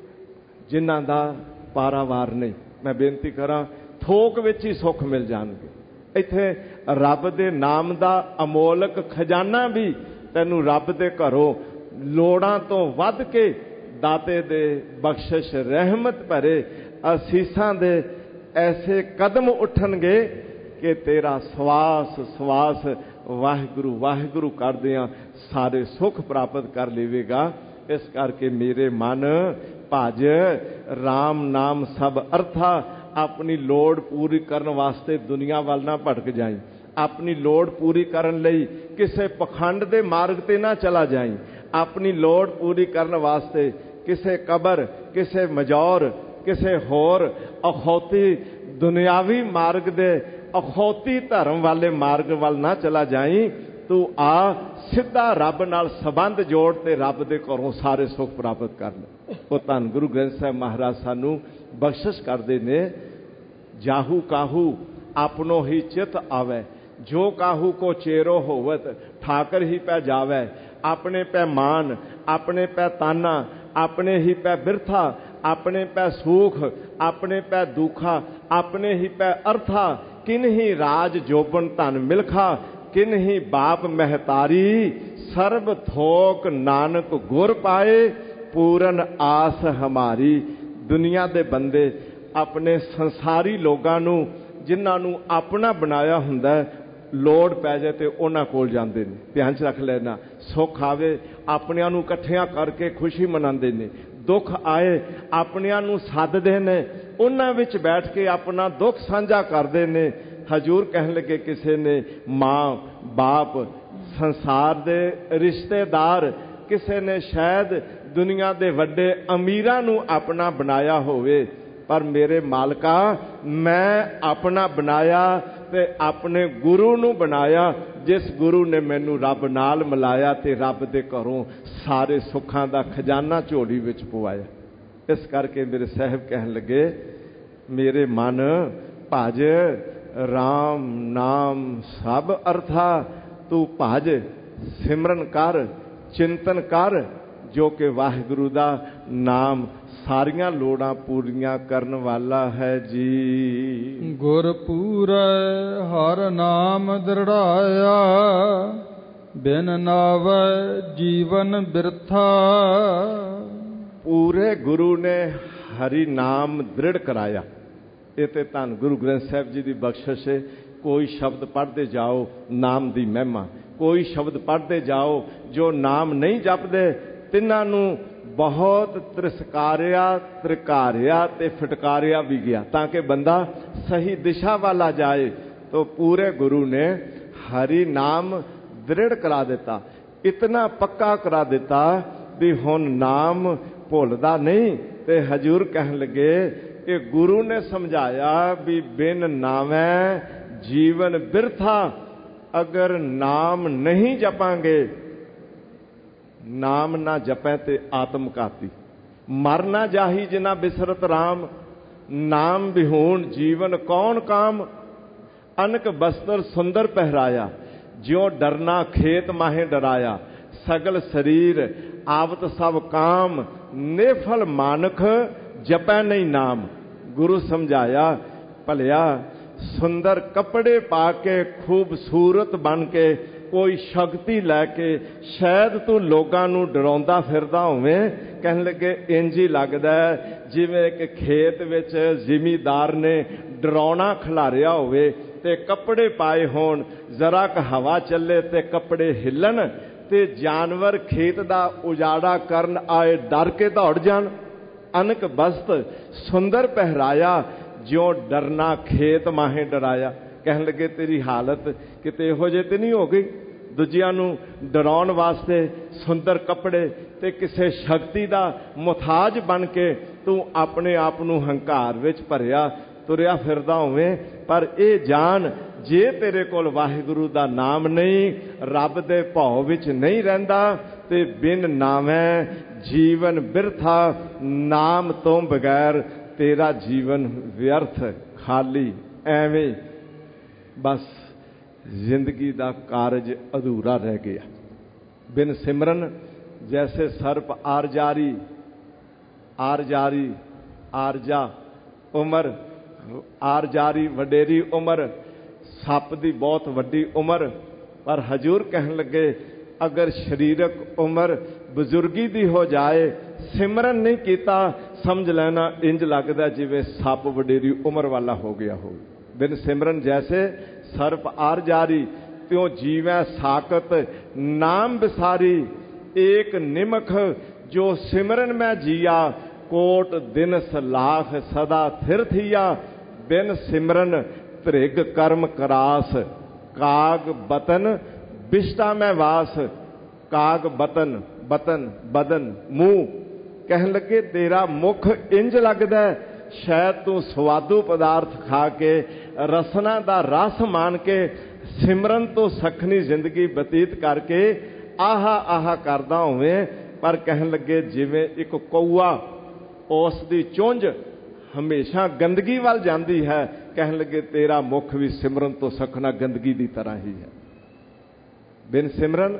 ਜਿਨ੍ਹਾਂ ਦਾ ਪਾਰਾਵਾਰ ਨਹੀਂ। ਮੈਂ ਬੇਨਤੀ ਕਰਾਂ, ਥੋਕ ਵਿੱਚ ਹੀ ਸੁੱਖ ਮਿਲ ਜਾਣਗੇ। ਇੱਥੇ ਰੱਬ ਦੇ ਨਾਮ ਦਾ ਅਮੋਲਕ ਖਜ਼ਾਨਾ ਵੀ ਤੈਨੂੰ ਰੱਬ ਦੇ ਘਰੋਂ ਲੋੜਾਂ ਤੋਂ ਵੱਧ ਕੇ ਦਾਤੇ ਦੇ ਬਖਸ਼ਿਸ਼ ਰਹਿਮਤ ਭਰੇ ਅਸੀਸਾਂ ਦੇ ਐਸੇ ਕਦਮ ਉੱਠਣਗੇ ਕਿ ਤੇਰਾ ਸਵਾਸ ਸਵਾਸ ਵਾਹਿਗੁਰੂ ਵਾਹਿਗੁਰੂ ਕਰਦਿਆਂ ਸਾਰੇ ਸੁੱਖ ਪ੍ਰਾਪਤ ਕਰ ਲਵੇਗਾ। ਇਸ ਕਰਕੇ ਮੇਰੇ ਮਨ ਭਜ ਰਾਮ ਨਾਮ ਸਭ ਅਰਥਾ। ਆਪਣੀ ਲੋੜ ਪੂਰੀ ਕਰਨ ਵਾਸਤੇ ਦੁਨੀਆ ਵੱਲ ਨਾ ਭਟਕ ਜਾਈਂ। ਆਪਣੀ ਲੋੜ ਪੂਰੀ ਕਰਨ ਲਈ ਕਿਸੇ ਪਖੰਡ ਦੇ ਮਾਰਗ ਤੇ ਨਾ ਚਲਾ ਜਾਈਂ। ਆਪਣੀ ਲੋੜ ਪੂਰੀ ਕਰਨ ਵਾਸਤੇ ਕਿਸੇ ਕਬਰ, ਕਿਸੇ ਮਜੌਰ, ਕਿਸੇ ਹੋਰ ਅਖੌਤੀ ਦੁਨਿਆਵੀ ਮਾਰਗ ਦੇ ਅਖੌਤੀ ਧਰਮ ਵਾਲੇ ਮਾਰਗ ਵੱਲ ਨਾ ਚਲਾ ਜਾਈਂ। ਤੂੰ ਆ ਸਿੱਧਾ ਰੱਬ ਨਾਲ ਸੰਬੰਧ ਜੋੜ ਤੇ ਰੱਬ ਦੇ ਘਰੋਂ ਸਾਰੇ ਸੁੱਖ ਪ੍ਰਾਪਤ ਕਰ ਲੈ। ਉਹ ਧੰਨ ਗੁਰੂ ਗ੍ਰੰਥ ਸਾਹਿਬ ਮਹਾਰਾਜ ਸਾਨੂੰ ਬਖਸ਼ਿਸ਼ ਕਰਦੇ ਨੇ, ਜਾਹੂ ਕਾਹੂ ਆਪਣੋ ਹੀ ਚਿਤ ਆਵੇ, ਜੋ ਕਾਹੂ ਕੋ ਚੇਰੋ ਹੋਵਤ ਠਾਕਰ ਹੀ ਪੈ ਜਾਵੇ। ਆਪਣੇ ਪੈ ਮਾਨ, ਆਪਣੇ ਪੈ ਤਾਨਾ, ਆਪਣੇ ਹੀ ਪੈ ਬਿਰਥਾ, ਆਪਣੇ ਪੈ ਸੂਖ, ਆਪਣੇ ਪੈ ਦੁਖਾ, ਆਪਣੇ ਹੀ ਪੈ ਅਰਥਾ। ਕਿਨ ਹੀ ਰਾਜ ਜੋਬਨ ਧਨ ਮਿਲਖਾ, ਕਿਨ ਹੀ ਬਾਪ ਮਹਿਤਾਰੀ। ਸਰਬ ਥੋਕ ਨਾਨਕ ਗੁਰ ਪਾਏ, ਪੂਰਨ ਆਸ ਹਮਾਰੀ। ਦੁਨੀਆ ਦੇ ਬੰਦੇ ਆਪਣੇ ਸੰਸਾਰੀ ਲੋਕਾਂ ਨੂੰ, ਜਿਨ੍ਹਾਂ ਨੂੰ ਆਪਣਾ ਬਣਾਇਆ ਹੁੰਦਾ, ਲੋੜ ਪੈ ਜਾਏ ਤੇ ਉਹਨਾਂ ਕੋਲ ਜਾਂਦੇ ਨੇ। ਧਿਆਨ 'ਚ ਰੱਖ ਲੈਣਾ, ਸੁੱਖ ਆਵੇ ਆਪਣਿਆਂ ਨੂੰ ਇਕੱਠਿਆਂ ਕਰਕੇ ਖੁਸ਼ੀ ਮਨਾਉਂਦੇ ਨੇ, ਦੁੱਖ ਆਏ ਆਪਣਿਆਂ ਨੂੰ ਸੱਦਦੇ ਨੇ, ਉਹਨਾਂ ਵਿੱਚ ਬੈਠ ਕੇ ਆਪਣਾ ਦੁੱਖ ਸਾਂਝਾ ਕਰਦੇ ਨੇ। ਹਜ਼ੂਰ ਕਹਿਣ ਲੱਗੇ, ਕਿਸੇ ਨੇ ਮਾਂ ਬਾਪ ਸੰਸਾਰ ਦੇ ਰਿਸ਼ਤੇਦਾਰ, ਕਿਸੇ ਨੇ ਸ਼ਾਇਦ ਦੁਨੀਆ ਦੇ ਵੱਡੇ ਅਮੀਰਾਂ ਨੂੰ ਆਪਣਾ ਬਣਾਇਆ ਹੋਵੇ, ਪਰ ਮੇਰੇ ਮਾਲਕਾ ਮੈਂ ਆਪਣਾ ਬਣਾਇਆ ਤੇ ਆਪਣੇ ਗੁਰੂ ਨੂੰ ਬਣਾਇਆ, ਜਿਸ ਗੁਰੂ ਨੇ ਮੈਨੂੰ ਰੱਬ ਨਾਲ ਮਿਲਾਇਆ ਤੇ ਰੱਬ ਦੇ ਘਰੋਂ ਸਾਰੇ ਸੁੱਖਾਂ ਦਾ ਖਜ਼ਾਨਾ ਝੋਲੀ ਵਿੱਚ ਪਵਾਇਆ। ਇਸ ਕਰਕੇ ਮੇਰੇ ਸਾਹਿਬ ਕਹਿਣ ਲੱਗੇ, ਮੇਰੇ ਮਨ ਭਜ ਰਾਮ ਨਾਮ ਸਭ ਅਰਥਾ। ਤੂੰ ਭਜ ਸਿਮਰਨ ਕਰ, ਚਿੰਤਨ ਕਰ, ਜੋ ਕਿ ਵਾਹਿਗੁਰੂ ਦਾ ਨਾਮ ਸਾਰੀਆਂ ਲੋੜਾਂ ਪੂਰੀਆਂ ਕਰਨ ਵਾਲਾ ਹੈ ਜੀ। ਗੁਰ ਪੂਰੈ ਹਰ ਨਾਮ ਦ੍ਰਿੜਾਇਆ, ਬਿਨ ਨਾਵੈ ਜੀਵਨ ਬਿਰਥਾ। ਪੂਰੇ ਗੁਰੂ ਨੇ ਹਰੀ ਨਾਮ ਦ੍ਰਿੜ ਕਰਾਇਆ। ਇਹ ਤੇ ਧੰਨ ਗੁਰੂ ਗ੍ਰੰਥ ਸਾਹਿਬ ਜੀ ਦੀ ਬਖਸ਼ਿਸ਼ ਹੈ। ਕੋਈ ਸ਼ਬਦ ਪੜ੍ਹਦੇ ਜਾਓ ਨਾਮ ਦੀ ਮਹਿਮਾ, ਕੋਈ ਸ਼ਬਦ ਪੜ੍ਹਦੇ ਜਾਓ ਜੋ ਨਾਮ ਨਹੀਂ ਜਪਦੇ ਤਿੰਨਾਂ ਨੂੰ ਬਹੁਤ ਤ੍ਰਿਸਕਾਰਿਆ, ਤ੍ਰਿਕਾਰਿਆ ਤੇ ਫਟਕਾਰਿਆ ਵੀ ਗਿਆ, ਤਾਂ ਕਿ ਬੰਦਾ ਸਹੀ ਦਿਸ਼ਾ ਵੱਲ ਆ ਜਾਏ। तो पूरे गुरु ने हरि नाम दृढ़ करा दिता, इतना पक्का करा दिता भी हुण नाम भुलदा नहीं। ते हजूर कहन लगे कि गुरु ने समझाया भी बिन नामै जीवन बिरथा। अगर नाम नहीं जपांगे, नाम ना जपै ते आत्मघाती। मर ना जाही जिना बिसरत राम, नाम बिहूण जीवन कौन काम। अनक बस्तर सुंदर पहराया, ज्यों डरना खेत माहे डराया। सगल शरीर आवत सब काम, नेफल मानख जपै नहीं नाम। गुरु समझाया भलिया सुंदर कपड़े पा के खूबसूरत बन के कोई शक्ति लैके शायद तू लोगों नू डराउंदा फिरदा होवे। कहन लगे इंज ही लगदा जिवें कि खेत विच जिमीदार ने डराउना खिलारिया होवे ते कपड़े पाए होण, जरा क हवा चले ते कपड़े हिलन ते जानवर खेत दा उजाड़ा करन आए डर के दौड़ जान। अनक बस्त सुंदर पहराया, ज्यों डरना खेत माहे डराया। ਕਹਿਣ ਲੱਗੇ ਤੇਰੀ ਹਾਲਤ ਕਿਤੇ ਇਹੋ ਜਿਹੇ ਤੇ ਨਹੀਂ ਹੋ ਗਈ ਦੂਜਿਆਂ ਨੂੰ ਡਰਾਉਣ ਵਾਸਤੇ ਸੁੰਦਰ ਕੱਪੜੇ ਤੇ ਕਿਸੇ ਸ਼ਕਤੀ ਦਾ ਮੁਹਤਾਜ ਬਣ ਕੇ ਤੂੰ ਆਪਣੇ ਆਪ ਨੂੰ ਹੰਕਾਰ ਵਿੱਚ ਭਰਿਆ ਤੁਰਿਆ ਫਿਰਦਾ ਹੋਵੇਂ। ਪਰ ਇਹ ਜਾਣ ਜੇ ਤੇਰੇ ਕੋਲ ਵਾਹਿਗੁਰੂ ਦਾ ਨਾਮ ਨਹੀਂ, ਰੱਬ ਦੇ ਭਉ ਵਿੱਚ ਨਹੀਂ ਰਹਿੰਦਾ ਤੇ ਬਿਨ ਨਾਵੇਂ ਜੀਵਨ ਬਿਰਥਾ, ਨਾਮ ਤੋਂ ਬਗੈਰ ਤੇਰਾ ਜੀਵਨ ਵਿਅਰਥ ਖਾਲੀ, ਐਵੇਂ ਬਸ ਜ਼ਿੰਦਗੀ ਦਾ ਕਾਰਜ ਅਧੂਰਾ ਰਹਿ ਗਿਆ। ਬਿਨ ਸਿਮਰਨ ਜੈਸੇ ਸਰਪ ਆਰਜਾਰੀ, ਆਰਜਾਰੀ ਆਰਜਾ ਉਮਰ, ਆਰਜਾਰੀ ਵਡੇਰੀ ਉਮਰ, ਸੱਪ ਦੀ ਬਹੁਤ ਵੱਡੀ ਉਮਰ। ਪਰ ਹਜ਼ੂਰ ਕਹਿਣ ਲੱਗੇ ਅਗਰ ਸਰੀਰਕ ਉਮਰ ਬਜ਼ੁਰਗੀ ਦੀ ਹੋ ਜਾਏ, ਸਿਮਰਨ ਨਹੀਂ ਕੀਤਾ, ਸਮਝ ਲੈਣਾ ਇੰਜ ਲੱਗਦਾ ਜਿਵੇਂ ਸੱਪ ਵਡੇਰੀ ਉਮਰ ਵਾਲਾ ਹੋ ਗਿਆ ਹੋਵੇ। ਬਿਨ ਸਿਮਰਨ ਜੈਸੇ ਸਰਪ ਆਰਜਾਰੀ, ਤਿਉ ਜੀਵੈ ਸਾਕਤ ਨਾਮ ਵਿਸਾਰੀ। ਏਕ ਨਿਮਖ ਜੋ ਸਿਮਰਨ ਮੈਂ ਜੀਆ, ਕੋਟ ਦਿਨਸ ਲਾਖ ਸਦਾ ਥਿਰ ਥੀਆ। ਬਿਨ ਸਿਮਰਨ ਧ੍ਰਿਗ ਕਰਮ ਕਰਾਸ, ਕਾਗ ਬਤਨ ਬਿਸ਼ਟਾ ਮੈਂ ਵਾਸ। ਕਾਗ ਬਤਨ, ਬਤਨ ਬਦਨ ਮੂੰਹ। ਕਹਿਣ ਲੱਗੇ ਤੇਰਾ ਮੁਖ ਇੰਜ ਲੱਗਦਾ ਸ਼ਾਇਦ ਤੂੰ ਸਵਾਦੂ ਪਦਾਰਥ ਖਾ ਕੇ ਰਸਨਾ ਦਾ ਰਸ ਮਾਣ ਕੇ ਸਿਮਰਨ ਤੋਂ ਸਖਣੀ ਜ਼ਿੰਦਗੀ ਬਤੀਤ ਕਰਕੇ ਆਹਾ ਆਹਾ ਕਰਦਾ ਹੋਵੇਂ। ਪਰ ਕਹਿਣ ਲੱਗੇ ਜਿਵੇਂ ਇੱਕ ਕਊਆ, ਉਸ ਦੀ ਚੁੰਝ ਹਮੇਸ਼ਾ ਗੰਦਗੀ ਵੱਲ ਜਾਂਦੀ ਹੈ। ਕਹਿਣ ਲੱਗੇ ਤੇਰਾ ਮੁਖ ਵੀ ਸਿਮਰਨ ਤੋਂ ਸਖਣਾ ਗੰਦਗੀ ਦੀ ਤਰ੍ਹਾਂ ਹੀ ਹੈ। ਬਿਨ ਸਿਮਰਨ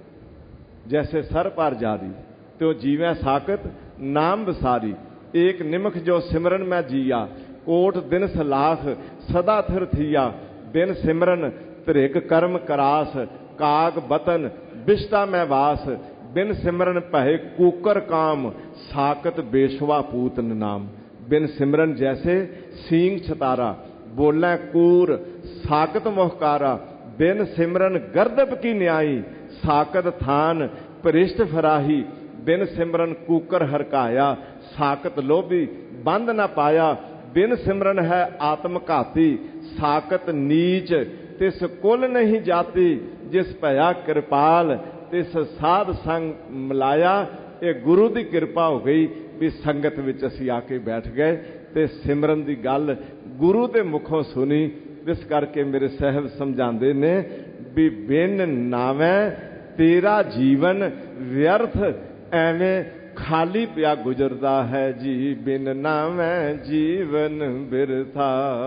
ਜੈਸੇ ਸਰਪ ਆਰਜਾਰੀ, ਤਿਉ ਜੀਵੈ ਸਾਕਤ ਨਾਮ ਵਿਸਾਰੀ। ਏਕ ਨਿਮਖ ਜੋ ਸਿਮਰਨ ਮੈਂ ਜੀਆ, ਕੋਟ ਦਿਨਸ ਲਾਖ ਸਦਾ ਥਿਰ ਥੀਆ। ਬਿਨ ਸਿਮਰਨ ਧ੍ਰਿਗ ਕਰਮ ਕਰਾਸ, ਕਾਗ ਬਤਨ ਬਿਸ਼ਟਾ ਮੈਂ ਵਾਸ। ਬਿਨ ਸਿਮਰਨ ਭਏ ਕੂਕਰ ਕਾਮ, ਸਾਕਤ ਬੇਸ਼ਵਾ ਪੂਤਨ ਨਾਮ। ਬਿਨ ਸਿਮਰਨ ਜੈਸੇ ਸੀਂਗ ਛਤਾਰਾ, ਬੋਲੇ ਕੂਰ ਸਾਕਤ ਮੁਹਕਾਰਾ। ਬਿਨ ਸਿਮਰਨ ਗਰਦਬ ਕੀ ਨਿਆਈ, ਸਾਕਤ ਥਾਨ ਭ੍ਰਿਸ਼ਟ ਫਰਾਹੀ। ਬਿਨ ਸਿਮਰਨ ਕੂਕਰ ਹਰਕਾਇਆ, ਸਾਕਤ ਲੋਭੀ ਬੰਦ ਨਾ ਪਾਇਆ। ਬਿਨ ਸਿਮਰਨ ਹੈ ਆਤਮ ਘਾਤੀ, ਸਾਕਤ ਨੀਚ ਤਿਸ ਕੁਲ ਨਹੀਂ ਜਾਤੀ। ਜਿਸ ਭਇਆ ਕਿਰਪਾਲ ਤਿਸ ਸਾਧ ਸੰਗ ਮਿਲਾਇਆ। ਇਹ ਗੁਰੂ ਦੀ ਕਿਰਪਾ ਹੋ ਗਈ ਵੀ ਸੰਗਤ ਵਿੱਚ ਅਸੀਂ ਆ ਕੇ ਬੈਠ ਗਏ ਤੇ ਸਿਮਰਨ ਦੀ ਗੱਲ ਗੁਰੂ ਦੇ ਮੁਖੋਂ ਸੁਣੀ। ਇਸ ਕਰਕੇ ਮੇਰੇ ਸਾਹਿਬ ਸਮਝਾਉਂਦੇ ਨੇ ਵੀ ਬਿਨ ਨਾਵੇਂ ਤੇਰਾ ਜੀਵਨ ਵਿਅਰਥ, ਐਵੇਂ ਖਾਲੀ ਪਿਆ ਗੁਜ਼ਰਦਾ ਹੈ ਜੀ। ਬਿਨ ਨਾਵੇਂ ਜੀਵਨ ਬਿਰਥਾ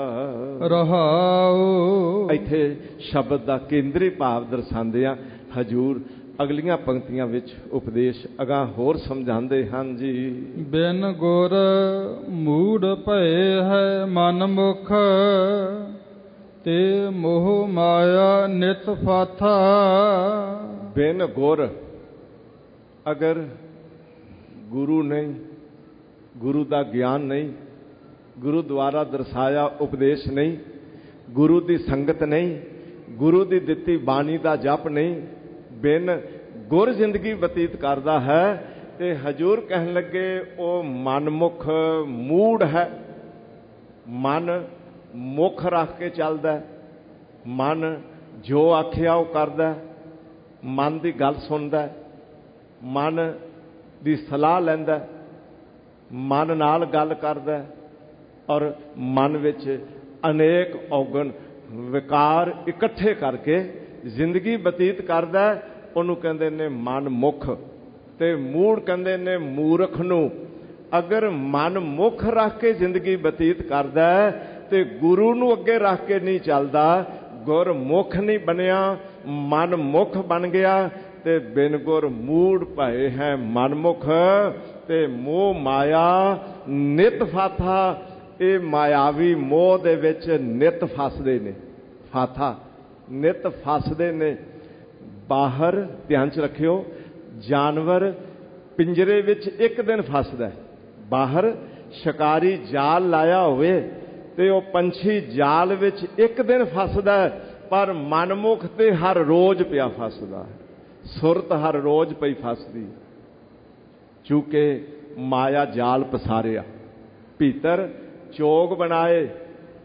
ਰਹਾਉ। ਇੱਥੇ ਸ਼ਬਦ ਦਾ ਕੇਂਦਰੀ ਭਾਵ ਦਰਸਾਉਂਦੇ ਆ ਹਜੂਰ ਅਗਲੀਆਂ ਪੰਕਤੀਆਂ ਵਿੱਚ ਉਪਦੇਸ਼ ਅਗਾਂਹ ਹੋਰ ਸਮਝਾਉਂਦੇ ਹਨ ਜੀ। ਬਿਨ ਗੁਰ ਮੂੜ ਭਏ ਹੈ ਮਨ ਮੁਖ, ਤੇ ਮੋਹ ਮਾਇਆ ਨਿਤ ਫਾਥਾ। ਬਿਨ ਗੁਰ, ਅਗਰ ਗੁਰੂ ਨਹੀਂ, ਗੁਰੂ ਦਾ ਗਿਆਨ ਨਹੀਂ, ਗੁਰੂ ਦੁਆਰਾ ਦਰਸਾਇਆ ਉਪਦੇਸ਼ ਨਹੀਂ, ਗੁਰੂ ਦੀ ਸੰਗਤ ਨਹੀਂ, ਗੁਰੂ ਦੀ ਦਿੱਤੀ ਬਾਣੀ ਦਾ ਜਪ ਨਹੀਂ, ਬਿਨ ਗੁਰ ਜ਼ਿੰਦਗੀ ਬਤੀਤ ਕਰਦਾ ਹੈ ਤੇ ਹਜੂਰ ਕਹਿਣ ਲੱਗੇ ਉਹ ਮਨਮੁਖ ਮੂੜ ਹੈ। ਮਨ ਮੁੱਖ ਰੱਖ ਕੇ ਚੱਲਦਾ, ਮਨ ਜੋ ਆਖਿਆ ਉਹ ਕਰਦਾ, ਮਨ ਦੀ ਗੱਲ ਸੁਣਦਾ, ਮਨ ਦੀ ਸਲਾਹ ਲੈਂਦਾ, ਮਨ ਨਾਲ ਗੱਲ ਕਰਦਾ ਔਰ ਮਨ ਵਿੱਚ ਅਨੇਕ ਔਗਣ ਵਿਕਾਰ ਇਕੱਠੇ ਕਰਕੇ ਜ਼ਿੰਦਗੀ ਬਤੀਤ ਕਰਦਾ। ਉਹਨੂੰ ਕਹਿੰਦੇ ਨੇ ਮਨ ਮੁੱਖ ਤੇ ਮੂੜ ਕਹਿੰਦੇ ਨੇ ਮੂਰਖ ਨੂੰ। ਅਗਰ ਮਨ ਮੁੱਖ ਰੱਖ ਕੇ ਜ਼ਿੰਦਗੀ ਬਤੀਤ ਕਰਦਾ ਤੇ ਗੁਰੂ ਨੂੰ ਅੱਗੇ ਰੱਖ ਕੇ ਨਹੀਂ ਚੱਲਦਾ, ਗੁਰ ਮੁੱਖ ਨਹੀਂ ਬਣਿਆ, ਮਨ ਮੁੱਖ ਬਣ ਗਿਆ ਤੇ ਬਿਨ ਗੁਰ ਮੂੜ ਭਏ ਹੈ ਮਨਮੁਖ ਤੇ ਮੋਹ ਮਾਇਆ ਨਿਤ ਫਾਥਾ। ਇਹ ਮਾਇਆਵੀ ਮੋਹ ਦੇ ਵਿੱਚ ਨਿਤ ਫਸਦੇ ਨੇ, ਫਾਥਾ ਨਿਤ ਫਸਦੇ ਨੇ। ਬਾਹਰ ਧਿਆਨ ਚ ਰੱਖਿਓ, ਜਾਨਵਰ ਪਿੰਜਰੇ ਵਿੱਚ ਇੱਕ ਦਿਨ ਫਸਦਾ, ਬਾਹਰ ਸ਼ਿਕਾਰੀ ਜਾਲ ਲਾਇਆ ਹੋਵੇ ਤੇ ਉਹ ਪੰਛੀ ਜਾਲ ਵਿੱਚ ਇੱਕ ਦਿਨ ਫਸਦਾ, ਪਰ ਮਨਮੁਖ ਤੇ ਹਰ ਰੋਜ਼ ਪਿਆ ਫਸਦਾ, ਸੁਰਤ ਹਰ ਰੋਜ਼ ਪਈ ਫਸਦੀ। ਚੂੰਕਿ ਮਾਇਆ ਜਾਲ ਪਸਾਰਿਆ, ਭੀਤਰ ਚੋਗ ਬਣਾਏ,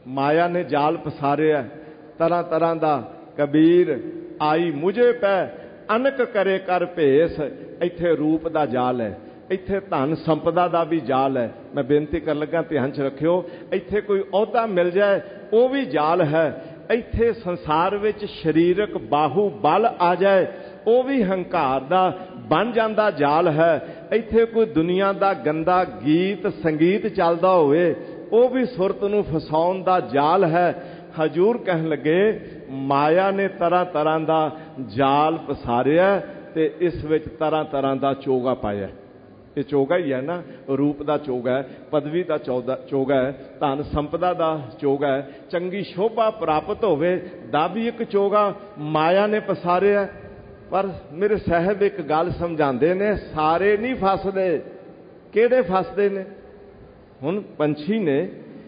ਮਾਇਆ ਨੇ ਜਾਲ ਪਸਾਰਿਆ ਤਰ੍ਹਾਂ ਤਰ੍ਹਾਂ ਦਾ। ਕਬੀਰ ਆਈ ਮੁਝੇ ਪੈ ਅਨਕ ਕਰੇ ਕਰ ਭੇਸ। ਇੱਥੇ ਰੂਪ ਦਾ ਜਾਲ ਹੈ, ਇੱਥੇ ਧਨ ਸੰਪਦਾ ਦਾ ਵੀ ਜਾਲ ਹੈ। ਮੈਂ ਬੇਨਤੀ ਕਰਨ ਲੱਗਾ, ਧਿਆਨ 'ਚ ਰੱਖਿਓ। ਇੱਥੇ ਕੋਈ ਅਹੁਦਾ ਮਿਲ ਜਾਏ ਉਹ ਵੀ ਜਾਲ ਹੈ। ਇੱਥੇ ਸੰਸਾਰ ਵਿੱਚ ਸਰੀਰਕ ਬਾਹੂ ਬਲ ਆ ਜਾਏ ਉਹ ਵੀ ਹੰਕਾਰ ਦਾ ਬਣ ਜਾਂਦਾ ਜਾਲ ਹੈ। ਇੱਥੇ ਕੋਈ ਦੁਨੀਆ ਦਾ ਗੰਦਾ ਗੀਤ ਸੰਗੀਤ ਚੱਲਦਾ ਹੋਵੇ ਉਹ ਵੀ ਸੁਰਤ ਨੂੰ ਫਸਾਉਣ ਦਾ ਜਾਲ ਹੈ। ਹਜੂਰ ਕਹਿਣ ਲੱਗੇ ਮਾਇਆ ਨੇ ਤਰ੍ਹਾਂ ਤਰ੍ਹਾਂ ਦਾ ਜਾਲ ਪਸਾਰਿਆ ਤੇ ਇਸ ਵਿੱਚ ਤਰ੍ਹਾਂ ਤਰ੍ਹਾਂ ਦਾ ਚੋਗਾ ਪਾਇਆ। ਇਹ ਚੋਗਾ ਹੀ ਹੈ ਨਾ, ਰੂਪ ਦਾ ਚੋਗਾ ਹੈ, ਪਦਵੀ ਦਾ ਚੌਦਾ ਚੋਗਾ ਹੈ, ਧਨ ਸੰਪਦਾ ਦਾ ਚੋਗਾ ਹੈ, ਚੰਗੀ ਸ਼ੋਭਾ ਪ੍ਰਾਪਤ ਹੋਵੇ ਦਾ ਵੀ ਇੱਕ ਚੋਗਾ ਮਾਇਆ ਨੇ ਪਸਾਰਿਆ। ਪਰ ਮੇਰੇ ਸਾਹਿਬ ਇੱਕ ਗੱਲ ਸਮਝਾਉਂਦੇ ਨੇ, ਸਾਰੇ ਨਹੀਂ ਫਸਦੇ। ਕਿਹੜੇ ਫਸਦੇ ਨੇ? ਹੁਣ ਪੰਛੀ ਨੇ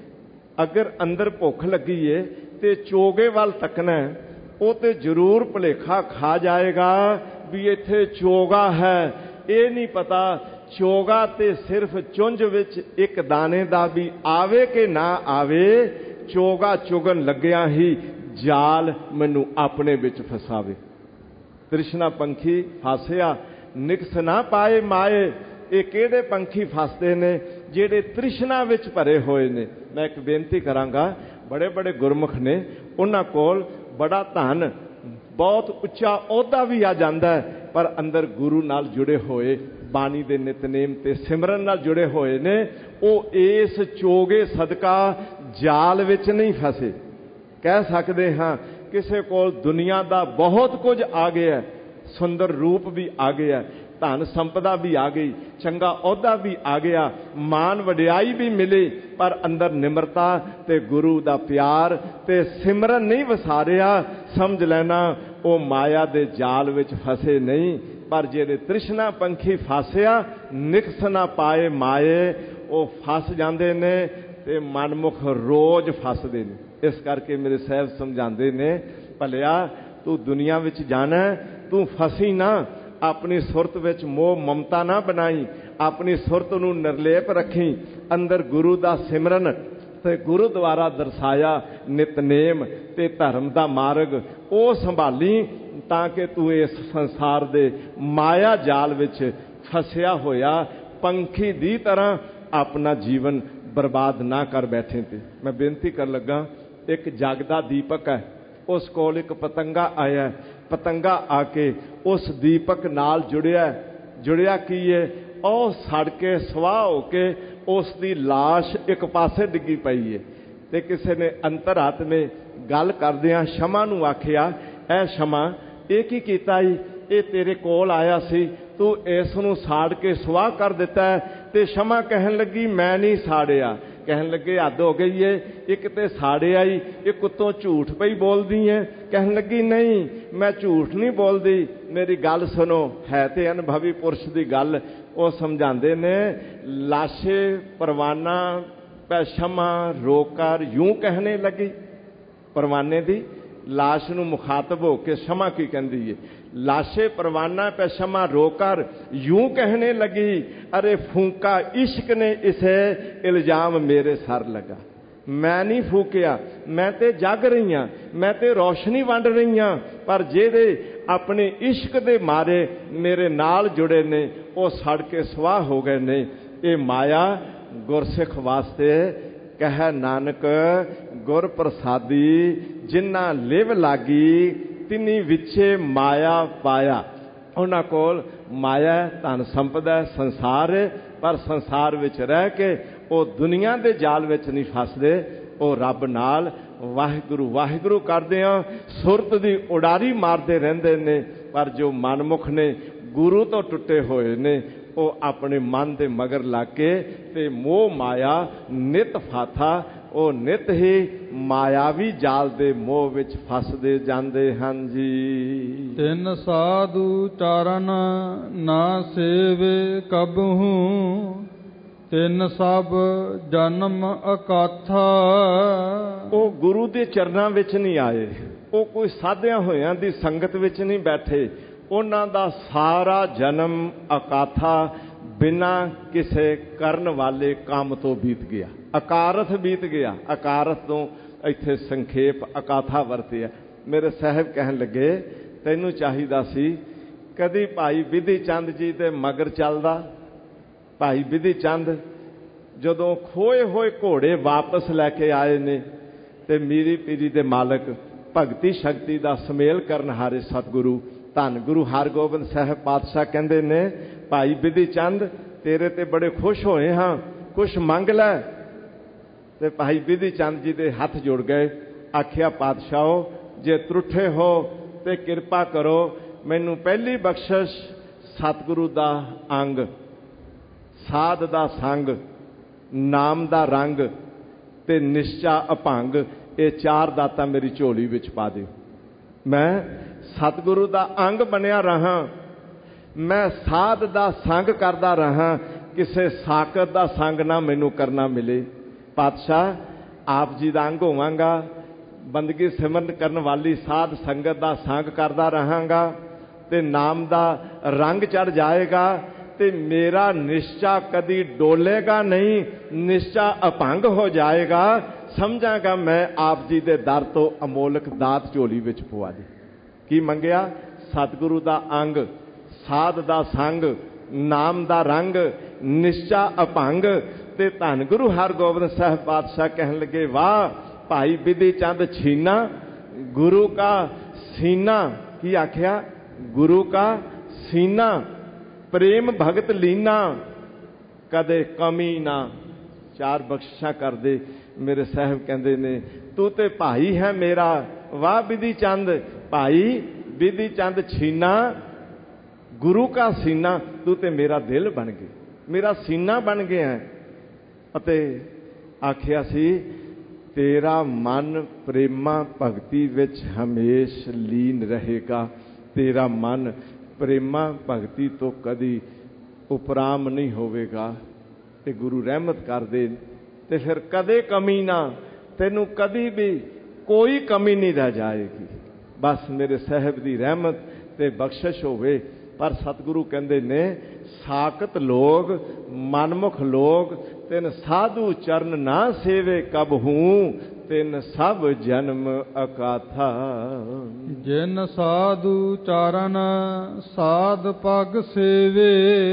ਅਗਰ ਅੰਦਰ ਭੁੱਖ ਲੱਗੀ ਏ ਤੇ ਚੋਗੇ ਵੱਲ ਤੱਕਣਾ, ਉਹ ਤੇ ਜ਼ਰੂਰ ਭੁਲੇਖਾ ਖਾ ਜਾਏਗਾ ਵੀ ਇੱਥੇ ਚੋਗਾ ਹੈ। ਇਹ ਨਹੀਂ ਪਤਾ ਚੋਗਾ ਤੇ ਸਿਰਫ ਚੁੰਝ ਵਿੱਚ ਇੱਕ ਦਾਣੇ ਦਾ ਵੀ ਆਵੇ ਕਿ ਨਾ ਆਵੇ, ਚੋਗਾ ਚੁਗਣ ਲੱਗਿਆ ਹੀ ਜਾਲ ਮੈਨੂੰ ਆਪਣੇ ਵਿੱਚ ਫਸਾਵੇ। ਤ੍ਰਿਸ਼ਨਾ ਪੰਖੀ ਫਾਸਿਆ ਨਿਕਸ ਨਾ ਪਾਏ ਮਾਏ। ਇਹ ਕਿਹੜੇ ਪੰਖੀ ਫਸਦੇ ਨੇ? ਜਿਹੜੇ ਤ੍ਰਿਸ਼ਨਾ ਵਿੱਚ ਭਰੇ ਹੋਏ ਨੇ। ਮੈਂ ਇੱਕ ਬੇਨਤੀ ਕਰਾਂਗਾ, ਬੜੇ ਬੜੇ ਗੁਰਮੁਖ ਨੇ, ਉਹਨਾਂ ਕੋਲ ਬੜਾ ਧਨ, ਬਹੁਤ ਉੱਚਾ ਅਹੁਦਾ ਵੀ ਆ ਜਾਂਦਾ ਹੈ, ਪਰ ਅੰਦਰ ਗੁਰੂ ਨਾਲ ਜੁੜੇ ਹੋਏ, ਬਾਣੀ ਦੇ ਨਿਤਨੇਮ ਤੇ ਸਿਮਰਨ ਨਾਲ ਜੁੜੇ ਹੋਏ ਨੇ। ਉਹ ਇਸ ਚੋਗੇ ਸਦਕਾ ਜਾਲ ਵਿੱਚ ਨਹੀਂ ਫਸੇ। ਕਹਿ ਸਕਦੇ ਹਾਂ ਕਿਸੇ ਕੋਲ ਦੁਨੀਆ ਦਾ ਬਹੁਤ ਕੁਝ ਆ ਗਿਆ, ਸੁੰਦਰ ਰੂਪ ਵੀ ਆ ਗਿਆ, ਧਨ ਸੰਪਦਾ ਵੀ ਆ ਗਈ, ਚੰਗਾ ਅਹੁਦਾ ਵੀ ਆ ਗਿਆ, ਮਾਨ ਵਡਿਆਈ ਵੀ ਮਿਲੀ, ਪਰ ਅੰਦਰ ਨਿਮਰਤਾ ਤੇ ਗੁਰੂ ਦਾ ਪਿਆਰ ਤੇ ਸਿਮਰਨ ਨਹੀਂ ਵਸਾਰਿਆ। ਸਮਝ ਲੈਣਾ ਉਹ ਮਾਇਆ ਦੇ ਜਾਲ ਵਿੱਚ ਫਸੇ ਨਹੀਂ। ਪਰ ਜਿਹੜੇ ਤ੍ਰਿਸ਼ਨਾ ਪੰਖੀ ਫਸਿਆ ਨਿਕਸ ਨਾ ਪਾਏ ਮਾਏ, ਉਹ ਫਸ ਜਾਂਦੇ ਨੇ ਤੇ ਮਨਮੁਖ ਰੋਜ਼ ਫਸਦੇ ਨੇ। ਇਸ ਕਰਕੇ ਮੇਰੇ ਸਾਹਿਬ ਸਮਝਾਉਂਦੇ ਨੇ, ਭਲਿਆ ਤੂੰ ਦੁਨੀਆ ਵਿੱਚ ਜਾਣਾ, ਤੂੰ ਫਸੀ ਨਾ। ਆਪਣੀ ਸੁਰਤ ਵਿੱਚ ਮੋਹ ਮਮਤਾ ਨਾ ਬਣਾਈ, ਆਪਣੀ ਸੁਰਤ ਨੂੰ ਨਿਰਲੇਪ ਰੱਖੀ। ਅੰਦਰ ਗੁਰੂ ਦਾ ਸਿਮਰਨ ਤੇ ਗੁਰੂ ਦੁਆਰਾ ਦਰਸਾਇਆ ਨਿਤਨੇਮ ਤੇ ਧਰਮ ਦਾ ਮਾਰਗ ਉਹ ਸੰਭਾਲੀ, ਤਾਂ ਕਿ ਤੂੰ ਇਸ ਸੰਸਾਰ ਦੇ ਮਾਇਆ ਜਾਲ ਵਿੱਚ ਫਸਿਆ ਹੋਇਆ ਪੰਖੀ ਦੀ ਤਰ੍ਹਾਂ ਆਪਣਾ ਜੀਵਨ ਬਰਬਾਦ ਨਾ ਕਰ ਬੈਠੇ। ਤੇ ਮੈਂ ਬੇਨਤੀ ਕਰਨ ਲੱਗਾ, ਇੱਕ ਜਗਦਾ ਦੀਪਕ ਹੈ, ਉਸ ਕੋਲ ਇੱਕ ਪਤੰਗਾ ਆਇਆ। ਪਤੰਗਾ ਆ ਕੇ ਉਸ ਦੀਪਕ ਨਾਲ ਜੁੜਿਆ। ਜੁੜਿਆ ਕੀ ਹੈ? ਉਹ ਸੜ ਕੇ ਸਵਾਹ ਹੋ ਕੇ ਉਸ ਦੀ ਲਾਸ਼ ਇੱਕ ਪਾਸੇ ਡਿੱਗੀ ਪਈ ਹੈ। ਤੇ ਕਿਸੇ ਨੇ ਅੰਤਰਾਤਮੇ ਗੱਲ ਕਰਦਿਆਂ ਸ਼ਮਾ ਨੂੰ ਆਖਿਆ, ਐ ਸ਼ਮਾ, ਇਹ ਕੀ ਕੀਤਾ ਜੀ? ਇਹ ਤੇਰੇ ਕੋਲ ਆਇਆ ਸੀ, ਤੂੰ ਇਸ ਨੂੰ ਸਾੜ ਕੇ ਸਵਾਹ ਕਰ ਦਿੱਤਾ। ਤੇ ਸ਼ਮਾ ਕਹਿਣ ਲੱਗੀ, ਮੈਂ ਨਹੀਂ ਸਾੜਿਆ। ਕਹਿਣ ਲੱਗੇ, ਹੱਦ ਹੋ ਗਈ ਏ, ਇੱਕ ਤੇ ਸਾੜਿਆ ਹੀ, ਇੱਕ ਉੱਤੋਂ ਝੂਠ ਪਈ ਬੋਲਦੀ ਹੈ। ਕਹਿਣ ਲੱਗੀ, ਨਹੀਂ ਮੈਂ ਝੂਠ ਨਹੀਂ ਬੋਲਦੀ, ਮੇਰੀ ਗੱਲ ਸੁਣੋ। ਹੈ ਤੇ ਅਨੁਭਵੀ ਪੁਰਸ਼ ਦੀ ਗੱਲ। ਉਹ ਸਮਝਾਉਂਦੇ ਨੇ, ਲਾਸ਼ੇ ਪਰਵਾਨਾ ਪੈ ਸ਼ਮਾ ਰੋਕਰ ਯੂੰ ਕਹਿਣੇ ਲੱਗੀ। ਪਰਵਾਨੇ ਦੀ ਲਾਸ਼ ਨੂੰ ਮੁਖਾਤਬ ਹੋ ਕੇ ਸ਼ਮਾ ਕੀ ਕਹਿੰਦੀ ਹੈ? ਲਾਸ਼ੇ ਪਰਵਾਨਾ ਪੈ ਸ਼ਮਾ ਰੋਕਰ यूं कहने लगी, अरे फूका इश्क ने इसे इल्जाम मेरे सर लगा। मैं नहीं फूकिया, मैं ते जग रही हाँ, मैं ते रोशनी वंड रही हाँ, पर जेड़े अपने इश्क दे मारे मेरे नाल जुड़े ने वो सड़ के स्वाह हो गए ने। ये माया गुरसिख वास्ते कह नानक गुर प्रसादी, जिन्ना लिव लागी तिनी विचे माया पाया। उन्हां कोल माया धन संपदा संसार है, पर संसार विच रह के वो दुनिया दे जाल विच नहीं फसदे। वो रब नाल वाहिगुरु वाहिगुरु करदे आ सुरत दी उडारी मारदे रहिंदे ने। पर जो मनमुख ने गुरु तो टुटे होए ने, वो अपने मन दे मगर लग के ते मोह माया नित फाथा, वो नित ही मायावी जाल दे मोह विच फसदे जांदे हन जी। तिन साधु चारण ना सेवे कबहू, तिन सब जन्म अकाथा। वो गुरु दे चरनां विच नहीं आए, वो कोई साधिया होयां दी संगत विच नहीं बैठे। उन्हां दा सारा जन्म अकाथा बिना किसे करन वाले काम तो बीत गया, अकारथ बीत गया। अकारथ तो ਇੱਥੇ ਸੰਖੇਪ ਅਕਾਥਾ ਵਰਤਿਆ। ਮੇਰੇ ਸਾਹਿਬ ਕਹਿਣ ਲੱਗੇ ਤੈਨੂੰ ਚਾਹੀਦਾ ਸੀ ਕਦੀ ਭਾਈ ਬਿਧੀ ਚੰਦ ਜੀ ਦੇ ਮਗਰ ਚੱਲਦਾ। ਭਾਈ ਬਿਧੀ ਚੰਦ ਜਦੋਂ ਖੋਏ ਹੋਏ ਘੋੜੇ ਵਾਪਸ ਲੈ ਕੇ ਆਏ ਨੇ ਤੇ ਮੀਰੀ ਪੀਰੀ ਦੇ ਮਾਲਕ ਭਗਤੀ ਸ਼ਕਤੀ ਦਾ ਸੁਮੇਲ ਕਰਨ ਹਾਰੇ ਸਤਿਗੁਰੂ ਧੰਨ ਗੁਰੂ ਹਰਗੋਬਿੰਦ ਸਾਹਿਬ ਪਾਤਸ਼ਾਹ ਕਹਿੰਦੇ ਨੇ ਭਾਈ ਬਿਧੀ ਚੰਦ ਤੇਰੇ ਤੇ ਬੜੇ ਖੁਸ਼ ਹੋਏ ਹਾਂ, ਕੁਛ ਮੰਗ ਲੈ। ਤੇ ਭਾਈ ਬਿਧੀ ਚੰਦ ਜੀ ਦੇ ਹੱਥ ਜੁੜ ਗਏ। ਆਖਿਆ ਪਾਤਸ਼ਾਹੋ ਜੇ ਤਰੁੱਠੇ ਹੋ ਤੇ ਕਿਰਪਾ ਕਰੋ ਮੈਨੂੰ ਪਹਿਲੀ ਬਖਸ਼ਿਸ਼ ਸਤਿਗੁਰੂ ਦਾ ਅੰਗ, ਸਾਧ ਦਾ ਸੰਗ, ਨਾਮ ਦਾ ਰੰਗ ਤੇ ਨਿਸ਼ਚਾ ਅਭੰਗ, ਇਹ ਚਾਰ ਦਾਤਾਂ ਮੇਰੀ ਝੋਲੀ ਵਿੱਚ ਪਾ ਦਿਓ। ਮੈਂ ਸਤਿਗੁਰੂ ਦਾ ਅੰਗ ਬਣਿਆ ਰਹਾ, ਮੈਂ ਸਾਧ ਦਾ ਸੰਗ ਕਰਦਾ ਰਹਾ, ਕਿਸੇ ਸਾਕਤ ਦਾ ਸੰਗ ਨਾ ਮੈਨੂੰ ਕਰਨਾ ਮਿਲੇ। ਪਾਤਸ਼ਾਹ ਆਪ ਜੀ ਦਾ ਅੰਗ ਹੋਵਾਂਗਾ, ਬੰਦਗੀ ਸਿਮਰਨ ਕਰਨ ਵਾਲੀ ਸਾਧ ਸੰਗਤ ਦਾ ਸੰਗ ਕਰਦਾ ਰਹਾਂਗਾ ਤੇ ਨਾਮ ਦਾ ਰੰਗ ਚੜ ਜਾਏਗਾ ਤੇ ਮੇਰਾ ਨਿਸ਼ਚਾ ਕਦੀ ਡੋਲੇਗਾ ਨਹੀਂ, ਨਿਸ਼ਚਾ ਅਭੰਗ ਹੋ ਜਾਏਗਾ। ਸਮਝਾਂਗਾ ਮੈਂ ਆਪ ਜੀ ਦੇ ਦਰ ਤੋਂ ਅਮੋਲਕ ਦਾਤ ਝੋਲੀ ਵਿੱਚ ਪਵਾ ਦੇ। ਕੀ ਮੰਗਿਆ? ਸਤਿਗੁਰੂ ਦਾ ਅੰਗ, ਸਾਧ ਦਾ ਸੰਗ, ਨਾਮ ਦਾ ਰੰਗ, ਨਿਸ਼ਚਾ ਅਭੰਗ। ਤੇ ਧੰਨ ਗੁਰੂ ਹਰਗੋਬਿੰਦ ਸਾਹਿਬ ਪਾਤਸ਼ਾਹ ਕਹਿਣ ਲੱਗੇ ਵਾਹ ਭਾਈ ਬਿਧੀ ਚੰਦ ਛੀਨਾ ਗੁਰੂ ਕਾ ਸੀਨਾ। ਕੀ ਆਖਿਆ? ਗੁਰੂ ਕਾ ਸੀਨਾ ਪ੍ਰੇਮ ਭਗਤ ਲੀਨਾ, ਕਦੇ ਕਮੀ ਨਾ। ਚਾਰ ਬਖਸ਼ਿਸ਼ਾਂ ਕਰਦੇ। ਮੇਰੇ ਸਾਹਿਬ ਕਹਿੰਦੇ ਨੇ ਤੂੰ ਤੇ ਭਾਈ ਹੈ ਮੇਰਾ। ਵਾਹ ਬਿਧੀ ਚੰਦ, ਭਾਈ ਬਿਧੀ ਚੰਦ ਛੀਨਾ ਗੁਰੂ ਕਾ ਸੀਨਾ, ਤੂੰ ਤੇ ਮੇਰਾ ਦਿਲ ਬਣ ਗਈ, ਮੇਰਾ ਸੀਨਾ ਬਣ ਗਿਆ। ਅਤੇ ਆਖਿਆ ਸੀ ਤੇਰਾ ਮਨ ਪ੍ਰੇਮਾ ਭਗਤੀ ਵਿੱਚ ਹਮੇਸ਼ ਲੀਨ ਰਹੇਗਾ। ਤੇਰਾ ਮਨ ਪ੍ਰੇਮਾ ਭਗਤੀ ਤੋਂ ਕਦੀ ਉਪਰਾਮ ਨਹੀਂ ਹੋਵੇਗਾ। ਤੇ ਗੁਰੂ ਰਹਿਮਤ ਕਰਦੇ ਤੇ ਫਿਰ ਕਦੇ ਕਮੀ ਨਾ, ਤੈਨੂੰ ਕਦੀ ਵੀ ਕੋਈ ਕਮੀ ਨਹੀਂ ਰਹਿ ਜਾਏਗੀ। ਬਸ ਮੇਰੇ ਸਾਹਿਬ ਦੀ ਰਹਿਮਤ ਤੇ ਬਖਸ਼ਿਸ਼ ਹੋਵੇ। ਪਰ ਸਤਿਗੁਰੂ ਕਹਿੰਦੇ ਨੇ ਸਾਕਤ ਲੋਗ ਮਨਮੁਖ ਲੋਗ ਤਿਨ ਸਾਧੂ ਚਰਨ ਨਾ ਸੇਵੇ ਕਬਹੂ, ਤਿਨ ਸਭ ਜਨਮ ਅਕਾਥਾ। ਜਿਨ ਸਾਧੂ ਚਰਨ ਸਾਧ ਪਗ ਸੇਵੇ,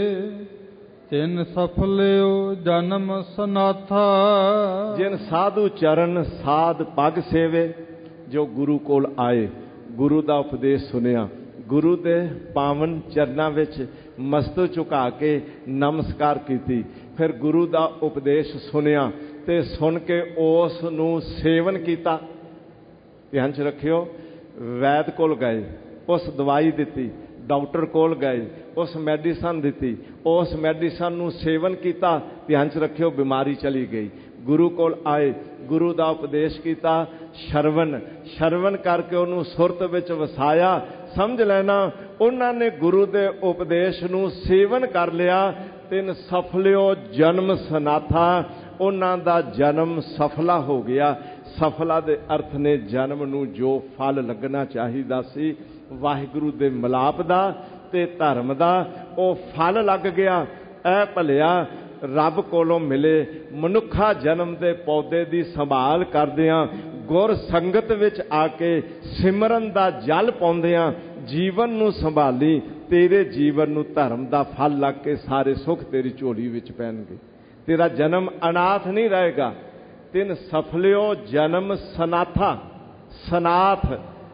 ਤਿਨ ਸਫਲਿਓ ਜਨਮ ਸਨਾਥਾ। ਜਿਨ ਸਾਧੂ ਚਰਨ ਸਾਧ ਪਗ ਸੇਵੇ, ਜੋ ਗੁਰੂ ਕੋਲ ਆਏ, ਗੁਰੂ ਦਾ ਉਪਦੇਸ਼ ਸੁਣਿਆ, ਗੁਰੂ ਦੇ ਪਾਵਨ ਚਰਨਾਂ ਵਿੱਚ ਮਸਤਕ ਝੁਕਾ ਕੇ ਨਮਸਕਾਰ ਕੀਤੀ, ਫਿਰ ਗੁਰੂ ਦਾ ਉਪਦੇਸ਼ ਸੁਣਿਆ ਤੇ ਸੁਣ ਕੇ ਉਸ ਨੂੰ ਸੇਵਨ ਕੀਤਾ। ਧਿਆਨ 'ਚ ਰੱਖਿਓ, ਵੈਦ ਕੋਲ ਗਏ, ਉਸ ਦਵਾਈ ਦਿੱਤੀ, ਡਾਕਟਰ ਕੋਲ ਗਏ, ਉਸ ਮੈਡੀਸਨ ਦਿੱਤੀ, ਉਸ ਮੈਡੀਸਨ ਨੂੰ ਸੇਵਨ ਕੀਤਾ। ਧਿਆਨ 'ਚ ਰੱਖਿਓ, ਬਿਮਾਰੀ ਚਲੀ ਗਈ। ਗੁਰੂ ਕੋਲ ਆਏ, ਗੁਰੂ ਦਾ ਉਪਦੇਸ਼ ਕੀਤਾ, ਸ਼ਰਵਨ ਸ਼ਰਵਨ ਕਰਕੇ ਉਹਨੂੰ ਸੁਰਤ ਵਿੱਚ ਵਸਾਇਆ। ਸਮਝ ਲੈਣਾ ਉਹਨਾਂ ਨੇ ਗੁਰੂ ਦੇ ਉਪਦੇਸ਼ ਨੂੰ ਸੇਵਨ ਕਰ ਲਿਆ। ਤਿੰਨ ਸਫਲਿਓ ਜਨਮ ਸਨਾਥਾ, ਉਹਨਾਂ ਦਾ ਜਨਮ ਸਫਲਾ ਹੋ ਗਿਆ। ਸਫਲਾ ਦੇ ਅਰਥ ਨੇ ਜਨਮ ਨੂੰ ਜੋ ਫਲ ਲੱਗਣਾ ਚਾਹੀਦਾ ਸੀ ਵਾਹਿਗੁਰੂ ਦੇ ਮਿਲਾਪ ਦਾ ਤੇ ਧਰਮ ਦਾ, ਉਹ ਫਲ ਲੱਗ ਗਿਆ। ਐ ਭਲਿਆ ਰੱਬ ਕੋਲੋਂ ਮਿਲੇ ਮਨੁੱਖਾ ਜਨਮ ਦੇ ਪੌਦੇ ਦੀ ਸੰਭਾਲ ਕਰਦਿਆਂ, ਗੁਰ ਸੰਗਤ ਵਿੱਚ ਆ ਕੇ ਸਿਮਰਨ ਦਾ ਜਲ ਪਾਉਂਦਿਆਂ ਜੀਵਨ ਨੂੰ ਸੰਭਾਲੀ। ਤੇਰੇ ਜੀਵਨ ਨੂੰ ਧਰਮ ਦਾ ਫਲ ਲੱਗ ਕੇ ਸਾਰੇ ਸੁੱਖ ਤੇਰੀ ਝੋਲੀ ਵਿੱਚ ਪੈਣਗੇ। ਤੇਰਾ ਜਨਮ ਅਨਾਥ ਨਹੀਂ ਰਹੇਗਾ। ਤਿੰਨ ਸਫਲਿਓ ਜਨਮ ਸਨਾਥਾ, ਸਨਾਥ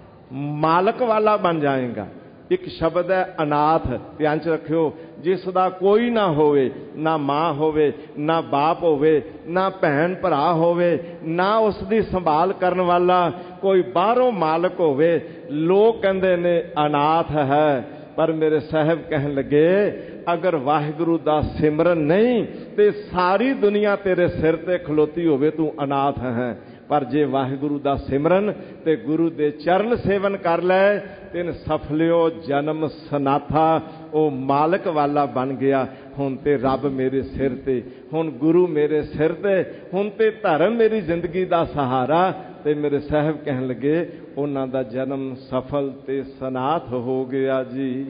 ਮਾਲਕ ਵਾਲਾ ਬਣ ਜਾਏਗਾ। ਇੱਕ ਸ਼ਬਦ ਹੈ ਅਨਾਥ, ਧਿਆਨ 'ਚ ਰੱਖਿਓ, ਜਿਸ ਦਾ ਕੋਈ ਨਾ ਹੋਵੇ, ਨਾ ਮਾਂ ਹੋਵੇ, ਨਾ ਬਾਪ ਹੋਵੇ, ਨਾ ਭੈਣ ਭਰਾ ਹੋਵੇ, ਨਾ ਉਸ ਦੀ ਸੰਭਾਲ ਕਰਨ ਵਾਲਾ ਕੋਈ ਬਾਹਰੋਂ ਮਾਲਕ ਹੋਵੇ। ਲੋਕ ਕਹਿੰਦੇ ਨੇ ਅਨਾਥ ਹੈ, ਪਰ ਮੇਰੇ ਸਾਹਿਬ ਕਹਿਣ ਲੱਗੇ ਅਗਰ ਵਾਹਿਗੁਰੂ ਦਾ ਸਿਮਰਨ ਨਹੀਂ ਤੇ ਸਾਰੀ ਦੁਨੀਆ ਤੇਰੇ ਸਿਰ ਤੇ ਖਲੋਤੀ ਹੋਵੇ, ਤੂੰ ਅਨਾਥ ਹੈ। ਪਰ ਜੇ ਵਾਹਿਗੁਰੂ ਦਾ ਸਿਮਰਨ ਤੇ ਗੁਰੂ ਦੇ ਚਰਨ ਸੇਵਨ ਕਰ ਲੈ, ਤਿੰਨ ਸਫਲਿਓ ਜਨਮ ਸਨਾਥਾ, ਉਹ ਮਾਲਕ ਵਾਲਾ ਬਣ ਗਿਆ। ਹੁਣ ਤੇ ਰੱਬ ਮੇਰੇ ਸਿਰ ਤੇ, ਹੁਣ ਗੁਰੂ ਮੇਰੇ ਸਿਰ ਤੇ, ਹੁਣ ਤੇ ਧਰਮ ਮੇਰੀ ਜ਼ਿੰਦਗੀ ਦਾ ਸਹਾਰਾ। ਤੇ ਮੇਰੇ ਸਾਹਿਬ ਕਹਿਣ ਲੱਗੇ ਉਹਨਾਂ ਦਾ ਜਨਮ ਸਫਲ ਤੇ ਸਨਾਥ ਹੋ ਗਿਆ ਜੀ।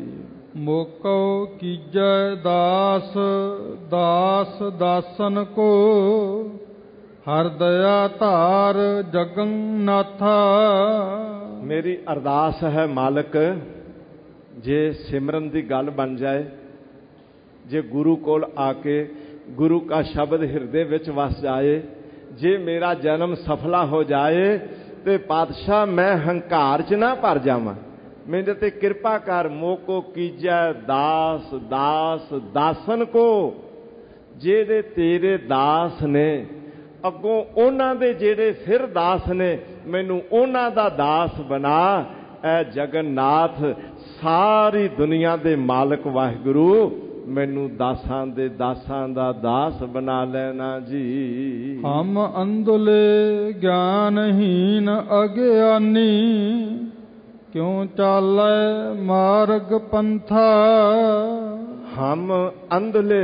ਮੋਕਉ ਕੀਜੈ ਦਾਸ ਦਾਸ ਦਾਸਨ ਕੋ, ਹਰ ਦਇਆ ਧਾਰ ਜਗਨਨਾਥਾ। ਮੇਰੀ ਅਰਦਾਸ ਹੈ ਮਾਲਕ, ਜੇ ਸਿਮਰਨ ਦੀ ਗੱਲ ਬਣ ਜਾਏ, ਜੇ ਗੁਰੂ ਕੋਲ ਆ ਕੇ ਗੁਰੂ का शब्द ਹਿਰਦੇ ਵਿੱਚ ਵਸ ਜਾਏ, ਜੇ ਮੇਰਾ ਜਨਮ ਸਫਲਾ ਹੋ ਜਾਏ ਤੇ ਪਾਤਸ਼ਾਹ ਮੈਂ ਹੰਕਾਰ 'ਚ ਨਾ ਭਰ ਜਾਵਾਂ। ਮੇਰੇ ਤੇ ਕਿਰਪਾ ਕਰ। ਮੋਕੋ ਕੀਜੈ ਦਾਸ ਦਾਸ ਦਾਸਨ ਕੋ। ਜਿਹੜੇ ਤੇਰੇ ਦਾਸ ਨੇ, ਅੱਗੋਂ ਉਹਨਾਂ ਦੇ ਜਿਹੜੇ ਫਿਰ ਦਾਸ ਨੇ, ਮੈਨੂੰ ਉਹਨਾਂ ਦਾ ਦਾਸ ਬਣਾ। ਐ ਜਗਨਨਾਥ, ਸਾਰੀ ਦੁਨੀਆ ਦੇ ਮਾਲਕ ਵਾਹਿਗੁਰੂ, ਮੈਨੂੰ ਦਾਸਾਂ ਦੇ ਦਾਸਾਂ ਦਾ ਦਾਸ ਬਣਾ ਲੈਣਾ ਜੀ। ਹਮ ਅੰਧਲੇ ਗਿਆਨਹੀਨ ਅਗਿਆਨੀ, ਕਿਉਂ ਚਾਲੈ ਮਾਰਗ ਪੰਥਾ। ਹਮ ਅੰਧਲੇ,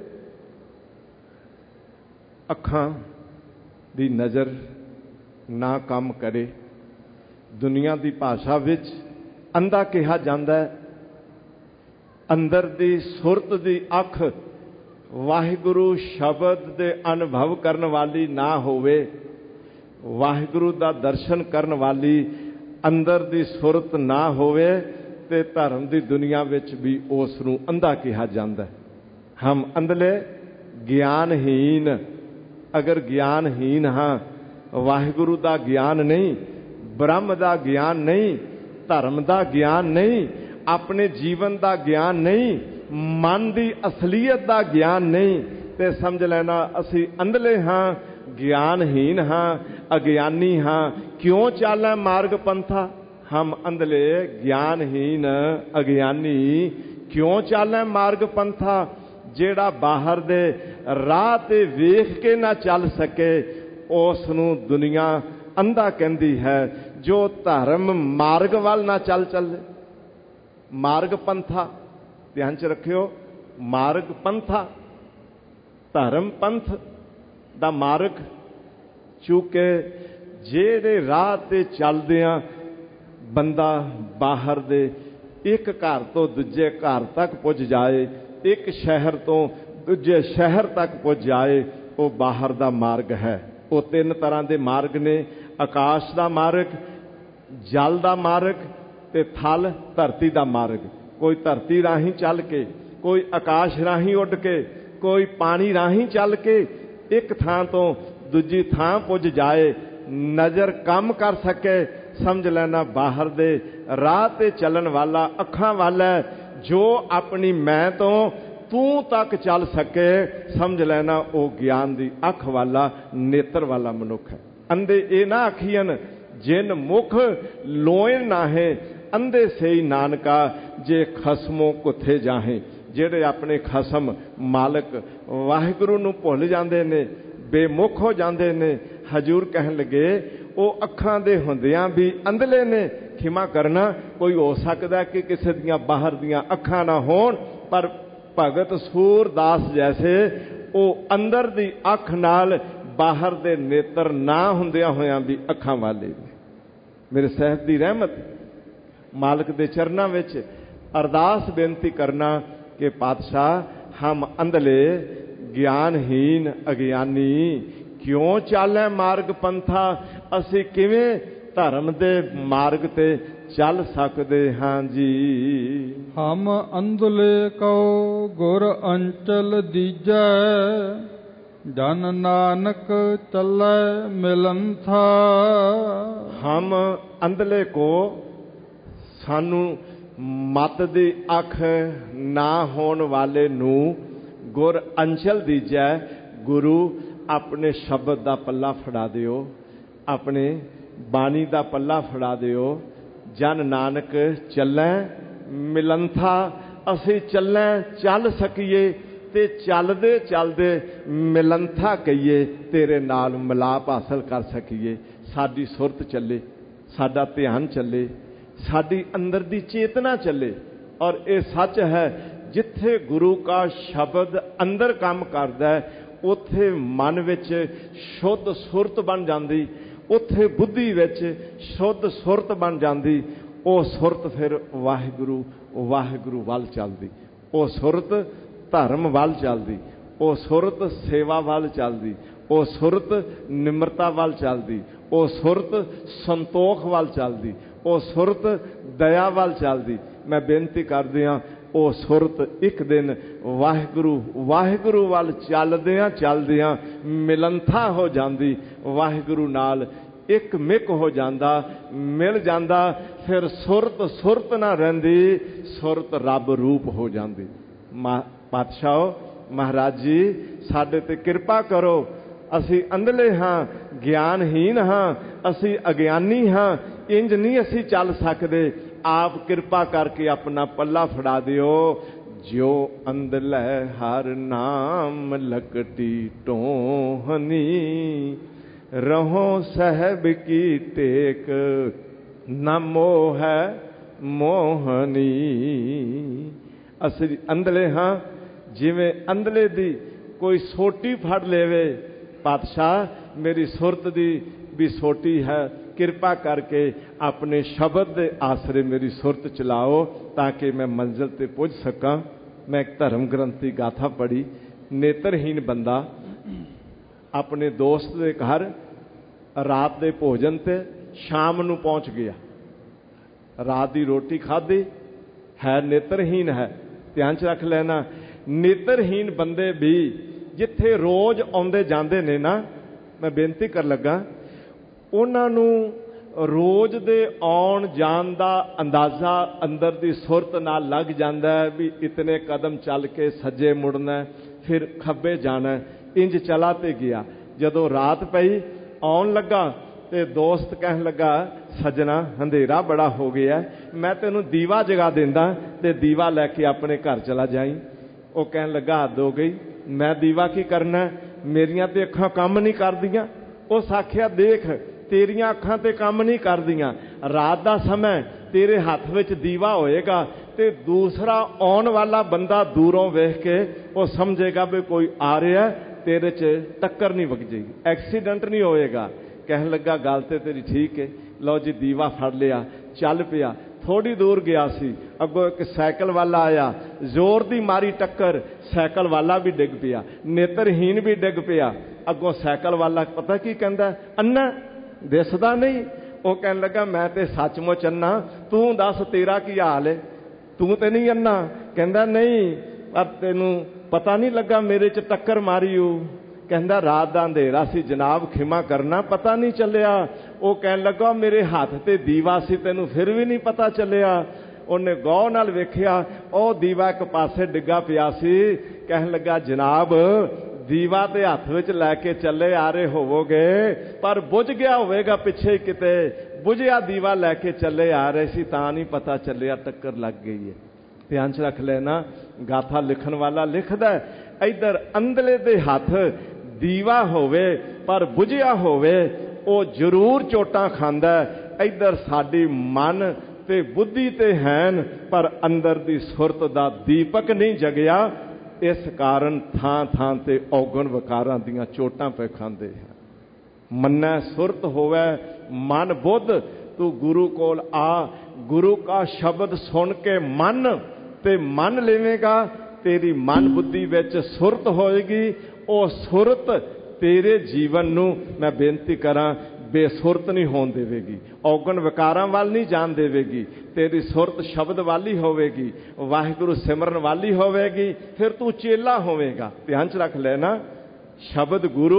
ਅੱਖਾਂ ਦੀ ਨਜ਼ਰ ਨਾ ਕੰਮ ਕਰੇ। ਦੁਨੀਆ ਦੀ ਭਾਸ਼ਾ ਵਿੱਚ ਅੰਧਾ ਕਿਹਾ ਜਾਂਦਾ ਹੈ। ਅੰਦਰ ਦੀ ਸੁਰਤ ਦੀ ਅੱਖ ਵਾਹਿਗੁਰੂ ਸ਼ਬਦ ਦੇ ਅਨੁਭਵ ਕਰਨ ਵਾਲੀ ਨਾ ਹੋਵੇ, ਵਾਹਿਗੁਰੂ ਦਾ ਦਰਸ਼ਨ ਕਰਨ ਵਾਲੀ ਅੰਦਰ ਦੀ ਸੁਰਤ ਨਾ ਹੋਵੇ, ਤੇ ਧਰਮ ਦੀ ਦੁਨੀਆ ਵਿੱਚ ਵੀ ਉਸ ਨੂੰ ਅੰਧਾ ਕਿਹਾ ਜਾਂਦਾ। ਹਮ ਅੰਧਲੇ ਗਿਆਨਹੀਨ। ਅਗਰ ਗਿਆਨਹੀਨ ਹਾਂ, ਵਾਹਿਗੁਰੂ ਦਾ ਗਿਆਨ ਨਹੀਂ, ਬ੍ਰਹਮ ਦਾ ਗਿਆਨ ਨਹੀਂ, ਧਰਮ ਦਾ ਗਿਆਨ ਨਹੀਂ, ਆਪਣੇ ਜੀਵਨ ਦਾ ਗਿਆਨ ਨਹੀਂ, ਮਨ ਦੀ ਅਸਲੀਅਤ ਦਾ ਗਿਆਨ ਨਹੀਂ, ਤੇ ਸਮਝ ਲੈਣਾ ਅਸੀਂ ਅੰਧਲੇ ਹਾਂ, ਗਿਆਨਹੀਨ ਹਾਂ, ਅਗਿਆਨੀ ਹਾਂ। ਕਿਉਂ ਚਾਲੈ ਮਾਰਗ ਪੰਥਾ। ਹਮ ਅੰਧਲੇ ਗਿਆਨਹੀਨ ਅਗਿਆਨੀ, ਕਿਉਂ ਚਾਲੈ ਮਾਰਗ ਪੰਥਾ। ਜਿਹੜਾ ਬਾਹਰ ਦੇ ਰਾਹ ਤੇ ਵੇਖ ਕੇ ਨਾ ਚੱਲ ਸਕੇ, ਉਸ ਨੂੰ ਦੁਨੀਆ ਅੰਧਾ ਕਹਿੰਦੀ ਹੈ। ਜੋ ਧਰਮ ਮਾਰਗ ਵੱਲ ਨਾ ਚੱਲ ਚੱਲੇ, ਮਾਰਗ ਪੰਥਾ ਧਿਆਨ ਚ ਰੱਖਿਓ, ਮਾਰਗ ਪੰਥਾ, ਧਰਮ ਪੰਥ ਦਾ ਮਾਰਗ। ਚੂੰਕਿ ਜਿਹੜੇ ਰਾਹ ਤੇ ਚੱਲਦਿਆਂ ਬੰਦਾ ਬਾਹਰ ਦੇ ਇੱਕ ਘਰ ਤੋਂ ਦੂਜੇ ਘਰ ਤੱਕ ਪੁੱਜ ਜਾਏ, ਇੱਕ ਸ਼ਹਿਰ ਤੋਂ ਦੂਜੇ ਸ਼ਹਿਰ ਤੱਕ ਪੁੱਜ ਜਾਏ, ਉਹ ਬਾਹਰ ਦਾ ਮਾਰਗ ਹੈ। ਉਹ ਤਿੰਨ ਤਰ੍ਹਾਂ ਦੇ ਮਾਰਗ ਨੇ, ਆਕਾਸ਼ ਦਾ ਮਾਰਗ, ਜਲ ਦਾ ਮਾਰਗ ਤੇ ਥਲ ਧਰਤੀ ਦਾ ਮਾਰਗ। ਕੋਈ ਧਰਤੀ ਰਾਹੀਂ ਚੱਲ ਕੇ, ਕੋਈ ਆਕਾਸ਼ ਰਾਹੀਂ ਉੱਡ ਕੇ, ਕੋਈ ਪਾਣੀ ਰਾਹੀਂ ਚੱਲ ਕੇ ਇੱਕ ਥਾਂ ਤੋਂ ਦੂਜੀ ਥਾਂ ਪੁੱਜ ਜਾਏ, ਨਜ਼ਰ ਕੰਮ ਕਰ ਸਕੇ, ਸਮਝ ਲੈਣਾ ਬਾਹਰ ਦੇ ਰਾਹ ਤੇ ਚੱਲਣ ਵਾਲਾ ਅੱਖਾਂ ਵਾਲਾ, ਜੋ ਆਪਣੀ ਮੈਂ ਤੋਂ ਤੂੰ ਤੱਕ ਚੱਲ ਸਕੇ, ਸਮਝ ਲੈਣਾ ਉਹ ਗਿਆਨ ਦੀ ਅੱਖ ਵਾਲਾ, ਨੇਤਰ ਵਾਲਾ ਮਨੁੱਖ ਹੈ। ਅੰਧੇ ਇਹ ਨਾ ਆਖੀਨ ਜਿਨ ਮੁਖ ਲੋਇਨ ਨਾਹੇ, ਅੰਧੇ ਸਈ ਨਾਨਕਾ ਜੇ ਖਸਮੋਂ ਕੁੱਥੇ ਜਾਹੇ। ਜਿਹੜੇ ਆਪਣੇ ਖਸਮ ਮਾਲਕ ਵਾਹਿਗੁਰੂ ਨੂੰ ਭੁੱਲ ਜਾਂਦੇ ਨੇ, ਬੇਮੁਖ ਹੋ ਜਾਂਦੇ ਨੇ, ਹਜੂਰ ਕਹਿਣ ਲੱਗੇ ਉਹ ਅੱਖਾਂ ਦੇ ਹੁੰਦਿਆਂ ਵੀ ਅੰਧਲੇ ਨੇ। ਖਿਮਾ ਕਰਨਾ, ਕੋਈ ਹੋ ਸਕਦਾ ਕਿ ਕਿਸੇ ਦੀਆਂ ਬਾਹਰ ਦੀਆਂ ਅੱਖਾਂ ਨਾ ਹੋਣ, ਪਰ ਭਗਤ ਸੂਰਦਾਸ ਜੈਸੇ ਉਹ ਅੰਦਰ ਦੀ ਅੱਖ ਨਾਲ ਬਾਹਰ ਦੇ ਨੇਤਰ ਨਾ ਹੁੰਦਿਆਂ ਹੋਇਆਂ ਵੀ ਅੱਖਾਂ ਵਾਲੇ। ਮੇਰੇ ਸਾਹਿਬ ਦੀ ਰਹਿਮਤ, ਮਾਲਕ ਦੇ ਚਰਨਾਂ ਵਿੱਚ ਅਰਦਾਸ ਬੇਨਤੀ ਕਰਨਾ ਕਿ ਪਾਤਸ਼ਾਹ ਹਮ ਅੰਧਲੇ ਗਿਆਨਹੀਨ ਅਗਿਆਨੀ, ਕਿਉਂ ਚਾਲੈ ਮਾਰਗ ਪੰਥਾ। ਅਸੀਂ ਕਿਵੇਂ ਧਰਮ ਦੇ ਮਾਰਗ ਤੇ ਚੱਲ ਸਕਦੇ ਹਾਂ ਜੀ। ਹਮ ਅੰਧਲੇ ਕਉ ਗੁਰ ਅੰਚਲ ਦੀਜੈ, ਜਨ ਨਾਨਕ ਚੱਲੈ ਮਿਲੰਥਾ। ਹਮ ਅੰਧਲੇ ਕੋ, ਸਾਨੂੰ ਮਤ ਦੀ ਅੱਖ ਨਾ ਹੋਣ ਵਾਲੇ ਨੂੰ ਗੁਰ ਅੰਚਲ ਦੀਜੈ। ਗੁਰੂ ਆਪਣੇ ਸ਼ਬਦ ਦਾ ਪੱਲਾ ਫੜਾ ਦਿਓ, ਆਪਣੇ ਬਾਣੀ ਦਾ ਪੱਲਾ ਫੜਾ ਦਿਓ। ਜਨ ਨਾਨਕ ਚੱਲੈ ਮਿਲੰਥਾ, ਅਸੀਂ ਚੱਲੈ ਚੱਲ ਸਕੀਏ ਤੇ ਚੱਲਦੇ ਚੱਲਦੇ ਮਿਲੰਥਾ ਕਹੀਏ, ਤੇਰੇ ਨਾਲ ਮਿਲਾਪ ਹਾਸਲ ਕਰ ਸਕੀਏ। ਸਾਡੀ ਸੁਰਤ ਚੱਲੇ, ਸਾਡਾ ਧਿਆਨ ਚੱਲੇ, ਸਾਡੀ ਅੰਦਰ ਦੀ ਚੇਤਨਾ ਚੱਲੇ। ਔਰ ਇਹ ਸੱਚ ਹੈ, ਜਿੱਥੇ ਗੁਰੂ ਕਾ ਸ਼ਬਦ ਅੰਦਰ ਕੰਮ ਕਰਦਾ ਹੈ, ਉੱਥੇ ਮਨ ਵਿੱਚ ਸ਼ੁੱਧ ਸੁਰਤ ਬਣ ਜਾਂਦੀ, ਉੱਥੇ ਬੁੱਧੀ ਵਿੱਚ ਸ਼ੁੱਧ ਸੁਰਤ ਬਣ ਜਾਂਦੀ। ਉਹ ਸੁਰਤ ਫਿਰ ਵਾਹਿਗੁਰੂ ਵਾਹਿਗੁਰੂ ਵੱਲ ਚੱਲਦੀ, ਉਹ ਸੁਰਤ ਧਰਮ ਵੱਲ ਚੱਲਦੀ, ਉਹ ਸੁਰਤ ਸੇਵਾ ਵੱਲ ਚੱਲਦੀ, ਉਹ ਸੁਰਤ ਨਿਮਰਤਾ ਵੱਲ ਚੱਲਦੀ, ਉਹ ਸੁਰਤ ਸੰਤੋਖ ਵੱਲ ਚੱਲਦੀ, ਉਹ ਸੁਰਤ ਦਇਆ ਵੱਲ ਚੱਲਦੀ। ਮੈਂ ਬੇਨਤੀ ਕਰਦਿਆਂ ਉਹ ਸੁਰਤ ਇੱਕ ਦਿਨ ਵਾਹਿਗੁਰੂ ਵਾਹਿਗੁਰੂ ਵੱਲ ਚੱਲਦਿਆਂ ਚੱਲਦਿਆਂ ਮਿਲਨਥਾ ਹੋ ਜਾਂਦੀ, ਵਾਹਿਗੁਰੂ ਨਾਲ ਇੱਕ ਮਿਕ ਹੋ ਜਾਂਦਾ, ਮਿਲ ਜਾਂਦਾ। ਫਿਰ ਸੁਰਤ ਸੁਰਤ ਨਾ ਰਹਿੰਦੀ, ਸੁਰਤ ਰੱਬ ਰੂਪ ਹੋ ਜਾਂਦੀ। ਮਾ ਪਾਤਸ਼ਾਹ ਮਹਾਰਾਜ ਜੀ ਸਾਡੇ ਤੇ ਕਿਰਪਾ ਕਰੋ, ਅਸੀਂ ਅੰਧਲੇ ਹਾਂ, ਗਿਆਨਹੀਨ ਹਾਂ, ਅਸੀਂ ਅਗਿਆਨੀ ਹਾਂ, ਇੰਜ ਨਹੀਂ ਅਸੀਂ ਚੱਲ ਸਕਦੇ। ਆਪ ਕਿਰਪਾ ਕਰਕੇ ਆਪਣਾ ਪੱਲਾ ਫੜਾ ਦਿਓ। ਜੋ ਅੰਧਲੇ ਹਰ ਨਾਮ ਲਕਟੀ ਟੋਹਨੀ, ਰਹੋ ਸਾਹਿਬ ਕੀ ਟੇਕ ਨਾ ਮੋਹ ਹੈ ਮੋਹਨੀ। ਅਸੀਂ ਅੰਧਲੇ ਹਾਂ, ਜਿਵੇਂ ਅੰਧਲੇ ਦੀ ਕੋਈ ਸੋਟੀ ਫੜ ਲੇਵੇ। ਪਾਤਸ਼ਾਹ ਮੇਰੀ ਸੁਰਤ ਦੀ ਵੀ ਸੋਟੀ ਹੈ, ਕਿਰਪਾ ਕਰਕੇ ਆਪਣੇ ਸ਼ਬਦ ਦੇ ਆਸਰੇ ਮੇਰੀ ਸੁਰਤ ਚਲਾਓ ਤਾਂ ਕਿ ਮੈਂ ਮੰਜ਼ਿਲ ਤੇ ਪੁੱਜ ਸਕਾਂ। ਮੈਂ ਇੱਕ ਧਰਮ ਗ੍ਰੰਥ ਦੀ ਗਾਥਾ ਪੜ੍ਹੀ। ਨੇਤਰਹੀਨ ਬੰਦਾ ਆਪਣੇ ਦੋਸਤ ਦੇ ਘਰ ਰਾਤ ਦੇ ਭੋਜਨ ਤੇ ਸ਼ਾਮ ਨੂੰ ਪਹੁੰਚ ਗਿਆ। ਰਾਤ ਦੀ ਰੋਟੀ ਖਾਧੀ, ਹੈ ਨੇਤਰਹੀਨ ਹੈ। ਧਿਆਨ 'ਚ ਰੱਖ ਲੈਣਾ, ਨੇਤਰਹੀਨ ਬੰਦੇ ਵੀ ਜਿੱਥੇ ਰੋਜ਼ ਆਉਂਦੇ ਜਾਂਦੇ ਨੇ ਨਾ, ਮੈਂ ਬੇਨਤੀ ਕਰਨ ਲੱਗਾ, ਉਹਨਾਂ ਨੂੰ ਰੋਜ਼ ਦੇ ਆਉਣ ਜਾਣ ਦਾ ਅੰਦਾਜ਼ਾ ਅੰਦਰ ਦੀ ਸੁਰਤ ਨਾਲ ਲੱਗ ਜਾਂਦਾ ਹੈ ਵੀ ਇਤਨੇ ਕਦਮ ਚੱਲ ਕੇ ਸੱਜੇ ਮੁੜਨਾ, ਫਿਰ ਖੱਬੇ ਜਾਣਾ। ਇੰਜ ਚਲਾ ਤੇ ਗਿਆ। ਜਦੋਂ ਰਾਤ ਪਈ, ਆਉਣ ਲੱਗਾ ਤੇ ਦੋਸਤ ਕਹਿਣ ਲੱਗਾ, ਸੱਜਣਾ ਹਨੇਰਾ ਬੜਾ ਹੋ ਗਿਆ, ਮੈਂ ਤੈਨੂੰ ਦੀਵਾ ਜਗਾ ਦਿੰਦਾ ਤੇ ਦੀਵਾ ਲੈ ਕੇ ਆਪਣੇ ਘਰ ਚਲਾ ਜਾਈਂ। ਉਹ ਕਹਿਣ ਲੱਗਾ, ਹੱਦ ਹੋ ਗਈ, ਮੈਂ ਦੀਵਾ ਕੀ ਕਰਨਾ, ਮੇਰੀਆਂ ਤੇ ਅੱਖਾਂ ਕੰਮ ਨਹੀਂ ਕਰਦੀਆਂ। ਉਸ ਆਖਿਆ, ਦੇਖ ਤੇਰੀਆਂ ਅੱਖਾਂ ਤੇ ਕੰਮ ਨਹੀਂ ਕਰਦੀਆਂ, ਰਾਤ ਦਾ ਸਮਾਂ ਤੇਰੇ ਹੱਥ ਵਿੱਚ ਦੀਵਾ ਹੋਏਗਾ ਤੇ ਦੂਸਰਾ ਆਉਣ ਵਾਲਾ ਬੰਦਾ ਦੂਰੋਂ ਵੇਖ ਕੇ ਉਹ ਸਮਝੇਗਾ ਵੀ ਕੋਈ ਆ ਰਿਹਾ, ਤੇਰੇ 'ਚ ਟੱਕਰ ਨਹੀਂ ਵਗਜੇਗੀ, ਐਕਸੀਡੈਂਟ ਨਹੀਂ ਹੋਏਗਾ। ਕਹਿਣ ਲੱਗਾ, ਗੱਲ ਤੇ ਤੇਰੀ ਠੀਕ ਹੈ। ਲਓ ਜੀ, ਦੀਵਾ ਫੜ ਲਿਆ, ਚੱਲ ਪਿਆ। ਥੋੜੀ ਦੂਰ ਗਿਆ ਸੀ, ਅੱਗੋਂ ਇੱਕ ਸਾਈਕਲ ਵਾਲਾ ਆਇਆ, ਜ਼ੋਰ ਦੀ ਮਾਰੀ ਟੱਕਰ, ਸਾਈਕਲ ਵਾਲਾ ਵੀ ਡਿੱਗ ਪਿਆ, ਨੇਤਰਹੀਨ ਵੀ ਡਿੱਗ ਪਿਆ। ਅੱਗੋਂ ਸਾਈਕਲ ਵਾਲਾ ਪਤਾ ਕੀ ਕਹਿੰਦਾ, ਅੰਨਾ ਦਿਸਦਾ ਨਹੀਂ। ਉਹ ਕਹਿਣ ਲੱਗਾ, ਮੈਂ ਤੇ ਸੱਚਮੁੱਚ ਅੰਨਾ, ਤੂੰ ਦੱਸ ਤੇਰਾ ਕੀ ਹਾਲ ਹੈ, ਤੂੰ ਤੇ ਨਹੀਂ ਅੰਨਾ। ਕਹਿੰਦਾ, ਨਹੀਂ, ਪਰ ਤੈਨੂੰ ਪਤਾ ਨਹੀਂ ਲੱਗਾ ਮੇਰੇ 'ਚ ਟੱਕਰ ਮਾਰੀ। ਉਹ ਕਹਿੰਦਾ, ਰਾਤ ਦਾ ਅੰਧੇਰਾ ਸੀ ਜਨਾਬ, ਖਿਮਾ ਕਰਨਾ, ਪਤਾ ਨਹੀਂ ਚੱਲਿਆ। ਉਹ ਕਹਿਣ ਲੱਗਾ, ਮੇਰੇ ਹੱਥ ਤੇ ਦੀਵਾ ਸੀ, ਤੈਨੂੰ ਫਿਰ ਵੀ ਨਹੀਂ ਪਤਾ ਚੱਲਿਆ। ਉਹਨੇ ਗੌਰ ਨਾਲ ਵੇਖਿਆ, ਉਹ ਦੀਵਾ ਇੱਕ ਪਾਸੇ ਡਿੱਗਾ ਪਿਆ ਸੀ। ਕਹਿਣ ਲੱਗਾ, ਜਨਾਬ ਦੀਵਾ ਤੇ ਹੱਥ ਵਿੱਚ ਲੈ ਕੇ ਚੱਲੇ ਆ ਰਹੇ ਹੋਵੋਗੇ, ਪਰ ਬੁਝ ਗਿਆ ਹੋਵੇਗਾ ਪਿੱਛੇ ਕਿਤੇ, ਬੁਝਿਆ ਦੀਵਾ ਲੈ ਕੇ ਚੱਲੇ ਆ ਰਹੇ ਸੀ, ਤਾਂ ਨਹੀਂ ਪਤਾ ਚੱਲਿਆ, ਟੱਕਰ ਲੱਗ ਗਈ ਹੈ। ਧਿਆਨ 'ਚ ਰੱਖ ਲੈਣਾ, ਗਾਥਾ ਲਿਖਣ ਵਾਲਾ ਲਿਖਦਾ, ਇੱਧਰ ਅੰਧਲੇ ਦੇ ਹੱਥ ਦੀਵਾ ਹੋਵੇ ਪਰ ਬੁਝਿਆ ਹੋਵੇ, ਉਹ ਜ਼ਰੂਰ ਚੋਟਾਂ ਖਾਂਦਾ। ਇੱਧਰ ਸਾਡੀ ਮਨ ਤੇ ਬੁੱਧੀ ਤੇ ਹੈਨ, ਪਰ ਅੰਦਰ ਦੀ ਸੁਰਤ ਦਾ ਦੀਪਕ ਨਹੀਂ ਜਗਿਆ। ਇਸ ਕਾਰਨ ਥਾਂ ਥਾਂ ਤੇ ਔਗਣ ਵਿਕਾਰਾਂ ਦੀਆਂ ਚੋਟਾਂ ਪੈ ਖਾਂਦੇ ਹਨ। ਮੰਨੈ ਸੁਰਤ ਹੋਵੇ ਮਨ ਬੁੱਧ, ਤੂੰ ਗੁਰੂ ਕੋਲ ਆ, ਗੁਰੂ ਕਾ ਸ਼ਬਦ ਸੁਣ ਕੇ ਮਨ ਤੇ ਮੰਨ ਲਵੇਂਗਾ, ਤੇਰੀ ਮਨ ਬੁੱਧੀ ਵਿੱਚ ਸੁਰਤ ਹੋਏਗੀ। ਉਹ ਸੁਰਤ ਤੇਰੇ ਜੀਵਨ ਨੂੰ, ਮੈਂ ਬੇਨਤੀ ਕਰਾਂ, ਬੇਸੁਰਤ ਨਹੀਂ ਹੋਣ ਦੇਵੇਗੀ, ਔਗਣ ਵਿਕਾਰਾਂ ਵੱਲ ਨਹੀਂ ਜਾਣ ਦੇਵੇਗੀ। ਤੇਰੀ ਸੁਰਤ ਸ਼ਬਦ ਵਾਲੀ ਹੋਵੇਗੀ, ਵਾਹਿਗੁਰੂ ਸਿਮਰਨ ਵਾਲੀ ਹੋਵੇਗੀ, ਫਿਰ ਤੂੰ ਚੇਲਾ ਹੋਵੇਗਾ। ਧਿਆਨ 'ਚ ਰੱਖ ਲੈਣਾ, ਸ਼ਬਦ ਗੁਰੂ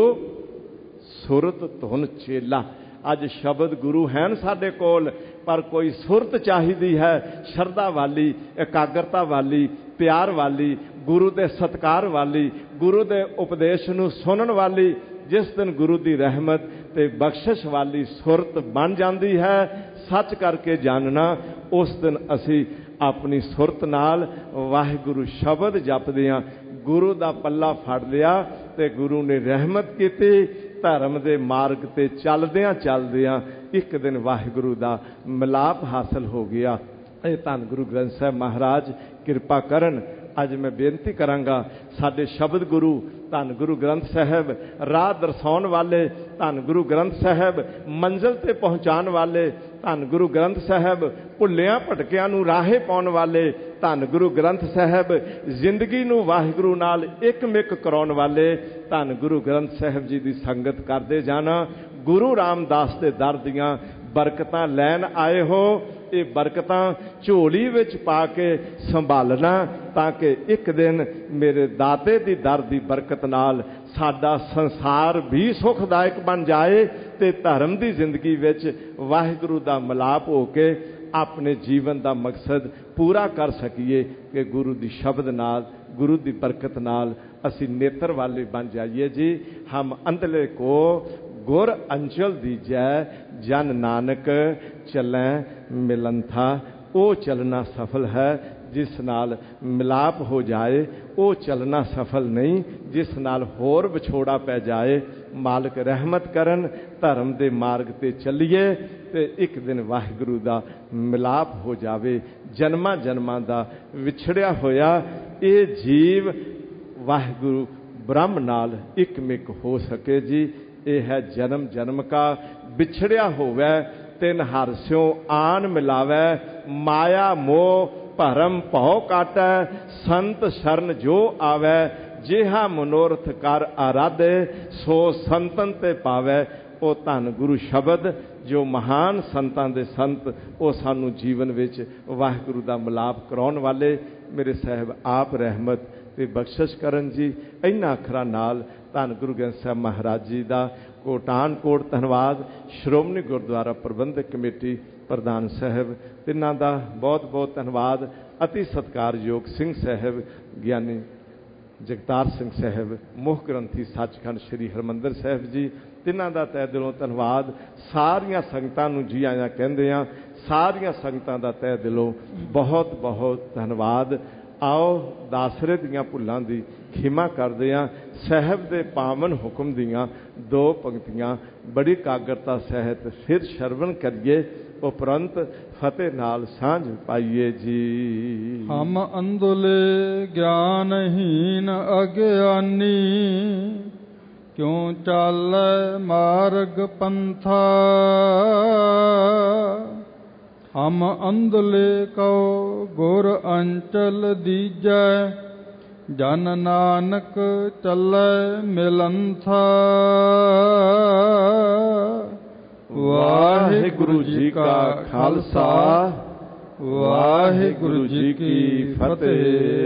ਸੁਰਤ ਧੁਨ ਚੇਲਾ। ਅੱਜ ਸ਼ਬਦ ਗੁਰੂ ਹਨ ਸਾਡੇ ਕੋਲ, ਪਰ ਕੋਈ ਸੁਰਤ ਚਾਹੀਦੀ ਹੈ, ਸ਼ਰਧਾ ਵਾਲੀ, ਇਕਾਗਰਤਾ ਵਾਲੀ, ਪਿਆਰ ਵਾਲੀ, ਗੁਰੂ ਦੇ ਸਤਿਕਾਰ ਵਾਲੀ, ਗੁਰੂ ਦੇ ਉਪਦੇਸ਼ ਨੂੰ ਸੁਣਨ ਵਾਲੀ। ਜਿਸ ਦਿਨ ਗੁਰੂ ਦੀ ਰਹਿਮਤ ਤੇ ਬਖਸ਼ਿਸ਼ ਵਾਲੀ ਸੁਰਤ ਬਣ ਜਾਂਦੀ ਹੈ, ਸੱਚ ਕਰਕੇ ਜਾਣਨਾ, ਉਸ ਦਿਨ ਅਸੀਂ ਆਪਣੀ ਸੁਰਤ ਨਾਲ ਵਾਹਿਗੁਰੂ ਸ਼ਬਦ ਜਪਦਿਆਂ ਗੁਰੂ ਦਾ ਪੱਲਾ ਫੜ ਲਿਆ ਤੇ ਗੁਰੂ ਨੇ ਰਹਿਮਤ ਕੀਤੀ। ਧਰਮ ਦੇ ਮਾਰਗ ਤੇ ਚੱਲਦਿਆਂ ਚੱਲਦਿਆਂ ਇੱਕ ਦਿਨ ਵਾਹਿਗੁਰੂ ਦਾ ਮਿਲਾਪ ਹਾਸਲ ਹੋ ਗਿਆ। ਇਹ ਧੰਨ ਗੁਰੂ ਗ੍ਰੰਥ ਸਾਹਿਬ ਮਹਾਰਾਜ ਕਿਰਪਾ ਕਰਨ। ਅੱਜ ਮੈਂ ਬੇਨਤੀ ਕਰਾਂਗਾ, ਸਾਡੇ ਸ਼ਬਦ ਗੁਰੂ ਧੰਨ ਗੁਰੂ ਗ੍ਰੰਥ ਸਾਹਿਬ, ਰਾਹ ਦਰਸਾਉਣ ਵਾਲੇ ਧੰਨ ਗੁਰੂ ਗ੍ਰੰਥ ਸਾਹਿਬ, ਮੰਜ਼ਿਲ ਤੇ ਪਹੁੰਚਾਉਣ ਵਾਲੇ ਧੰਨ ਗੁਰੂ ਗ੍ਰੰਥ ਸਾਹਿਬ ਭੁੱਲਿਆਂ ਭਟਕਿਆਂ ਨੂੰ ਰਾਹੇ ਪਾਉਣ ਵਾਲੇ, ਧੰਨ ਗੁਰੂ ਗ੍ਰੰਥ ਸਾਹਿਬ ਜ਼ਿੰਦਗੀ ਨੂੰ ਵਾਹਿਗੁਰੂ ਨਾਲ ਇੱਕ ਮਿਕ ਕਰਾਉਣ ਵਾਲੇ, ਧੰਨ ਗੁਰੂ ਗ੍ਰੰਥ ਸਾਹਿਬ ਜੀ ਦੀ ਸੰਗਤ ਕਰਦੇ ਜਾਣਾ। ਗੁਰੂ ਰਾਮਦਾਸ ਦੇ ਦਰ ਦੀਆਂ ਬਰਕਤਾਂ ਲੈਣ ਆਏ ਹੋ, ਇਹ ਬਰਕਤਾਂ ਝੋਲੀ ਵਿੱਚ ਪਾ ਕੇ ਸੰਭਾਲਣਾ, ਤਾਂ ਕਿ ਇੱਕ ਦਿਨ ਮੇਰੇ ਦਾਤੇ ਦੀ ਦਰ ਦੀ ਬਰਕਤ ਨਾਲ ਸਾਡਾ ਸੰਸਾਰ ਵੀ ਸੁਖਦਾਇਕ ਬਣ ਜਾਏ ਤੇ ਧਰਮ ਦੀ ਜ਼ਿੰਦਗੀ ਵਿੱਚ ਵਾਹਿਗੁਰੂ ਦਾ ਮਿਲਾਪ ਹੋ ਕੇ ਆਪਣੇ ਜੀਵਨ ਦਾ ਮਕਸਦ ਪੂਰਾ ਕਰ ਸਕੀਏ ਕਿ ਗੁਰੂ ਦੀ ਸ਼ਬਦ ਨਾਲ, ਗੁਰੂ ਦੀ ਬਰਕਤ ਨਾਲ ਅਸੀਂ ਨੇਤਰ ਵਾਲੇ ਬਣ ਜਾਈਏ ਜੀ। ਹਮ ਅੰਧਲੇ ਕੋ ਗੁਰ ਅੰਚਲ ਦੀਜੈ, ਜਨ ਨਾਨਕ ਚੱਲੈ ਮਿਲੰਥਾ। ਉਹ ਚੱਲਣਾ ਸਫਲ ਹੈ ਜਿਸ ਨਾਲ ਮਿਲਾਪ ਹੋ ਜਾਏ, ਉਹ ਚੱਲਣਾ ਸਫਲ ਨਹੀਂ ਜਿਸ ਨਾਲ ਹੋਰ ਵਿਛੋੜਾ ਪੈ ਜਾਏ। ਮਾਲਕ ਰਹਿਮਤ ਕਰਨ, ਧਰਮ ਦੇ ਮਾਰਗ ਤੇ ਚੱਲੀਏ ਤੇ ਇੱਕ ਦਿਨ ਵਾਹਿਗੁਰੂ ਦਾ ਮਿਲਾਪ ਹੋ ਜਾਵੇ। ਜਨਮਾਂ ਜਨਮਾਂ ਦਾ ਵਿਛੜਿਆ ਹੋਇਆ ਇਹ ਜੀਵ ਵਾਹਿਗੁਰੂ ਬ੍ਰਹਮ ਨਾਲ ਇੱਕ ਮਿਕ ਹੋ ਸਕੇ ਜੀ। ਇਹ ਹੈ ਜਨਮ ਜਨਮ ਕਾ ਵਿਛੜਿਆ ਹੋਵੇ, ਤਿਨ ਹਰ ਸਿਉ ਆਨ ਮਿਲਾਵੈ, ਮਾਇਆ ਮੋਹ ਭਰਮ ਭਉ ਕਾਟੈ, ਸੰਤ ਸ਼ਰਨ ਜੋ ਆਵੈ, ਜਿਹਾ ਮਨੋਰਥ ਕਰ ਆਰਾਧੇ, ਸੋ ਸੰਤਨ ਤੇ ਪਾਵੈ। ਉਹ ਧੰਨ ਗੁਰੂ ਸ਼ਬਦ ਜੋ ਮਹਾਨ ਸੰਤਾਂ ਦੇ ਸੰਤ, ਉਹ ਸਾਨੂੰ ਜੀਵਨ ਵਿੱਚ ਵਾਹਿਗੁਰੂ ਦਾ ਮਿਲਾਪ ਕਰਾਉਣ ਵਾਲੇ ਮੇਰੇ ਸਾਹਿਬ ਆਪ ਰਹਿਮਤ ਤੇ ਬਖਸ਼ਿਸ਼ ਕਰਨ ਜੀ। ਇਹਨਾਂ ਅੱਖਰਾਂ ਨਾਲ ਧੰਨ ਗੁਰੂ ਗ੍ਰੰਥ ਸਾਹਿਬ ਮਹਾਰਾਜ ਜੀ ਦਾ ਕੋਟਾਨ ਕੋਟ ਧੰਨਵਾਦ। ਸ਼੍ਰੋਮਣੀ ਗੁਰਦੁਆਰਾ ਪ੍ਰਬੰਧਕ ਕਮੇਟੀ ਪ੍ਰਧਾਨ ਸਾਹਿਬ ਤਿੰਨਾਂ ਦਾ ਬਹੁਤ ਬਹੁਤ ਧੰਨਵਾਦ। ਅਤੀ ਸਤਿਕਾਰਯੋਗ ਸਿੰਘ ਸਾਹਿਬ ਗਿਆਨੀ ਜਗਤਾਰ ਸਿੰਘ ਸਾਹਿਬ ਮੁੱਖ ਗ੍ਰੰਥੀ ਸੱਚਖੰਡ ਸ੍ਰੀ ਹਰਿਮੰਦਰ ਸਾਹਿਬ ਜੀ, ਤਿੰਨਾਂ ਦਾ ਤਹਿ ਦਿਲੋਂ ਧੰਨਵਾਦ। ਸਾਰੀਆਂ ਸੰਗਤਾਂ ਨੂੰ ਜੀ ਆਇਆਂ ਕਹਿੰਦੇ ਹਾਂ, ਸਾਰੀਆਂ ਸੰਗਤਾਂ ਦਾ ਤਹਿ ਦਿਲੋਂ ਬਹੁਤ ਬਹੁਤ ਧੰਨਵਾਦ। ਆਓ ਦਾਸਰੇ ਦੀਆਂ ਭੁੱਲਾਂ ਦੀ ਖਿਮਾ ਕਰਦੇ ਹਾਂ। ਸਾਹਿਬ ਦੇ ਪਾਵਨ ਹੁਕਮ ਦੀਆਂ ਦੋ ਪੰਕਤੀਆਂ ਬੜੀ ਕਾਗਰਤਾ ਸਹਿਤ ਫਿਰ ਸ਼ਰਵਣ ਕਰੀਏ, ਉਪਰੰਤ ਫਤਿਹ ਨਾਲ ਸਾਂਝ ਪਾਈਏ ਜੀ। ਹਮ ਅੰਧਲੇ ਗਿਆਨਹੀਨ ਅਗਿਆਨੀ, ਕਿਉਂ ਚਾਲੈ ਮਾਰਗ ਪੰਥਾ। ਹਮ ਅੰਧਲੇ ਕਉ ਗੁਰ ਅੰਚਲ ਦੀਜੈ, ਜਨ ਨਾਨਕ ਚੱਲੈ ਮਿਲੰਥਾ। ਵਾਹਿਗੁਰੂ ਜੀ ਕਾ ਖਾਲਸਾ, ਵਾਹਿਗੁਰੂ ਜੀ ਕੀ ਫਤਿਹ।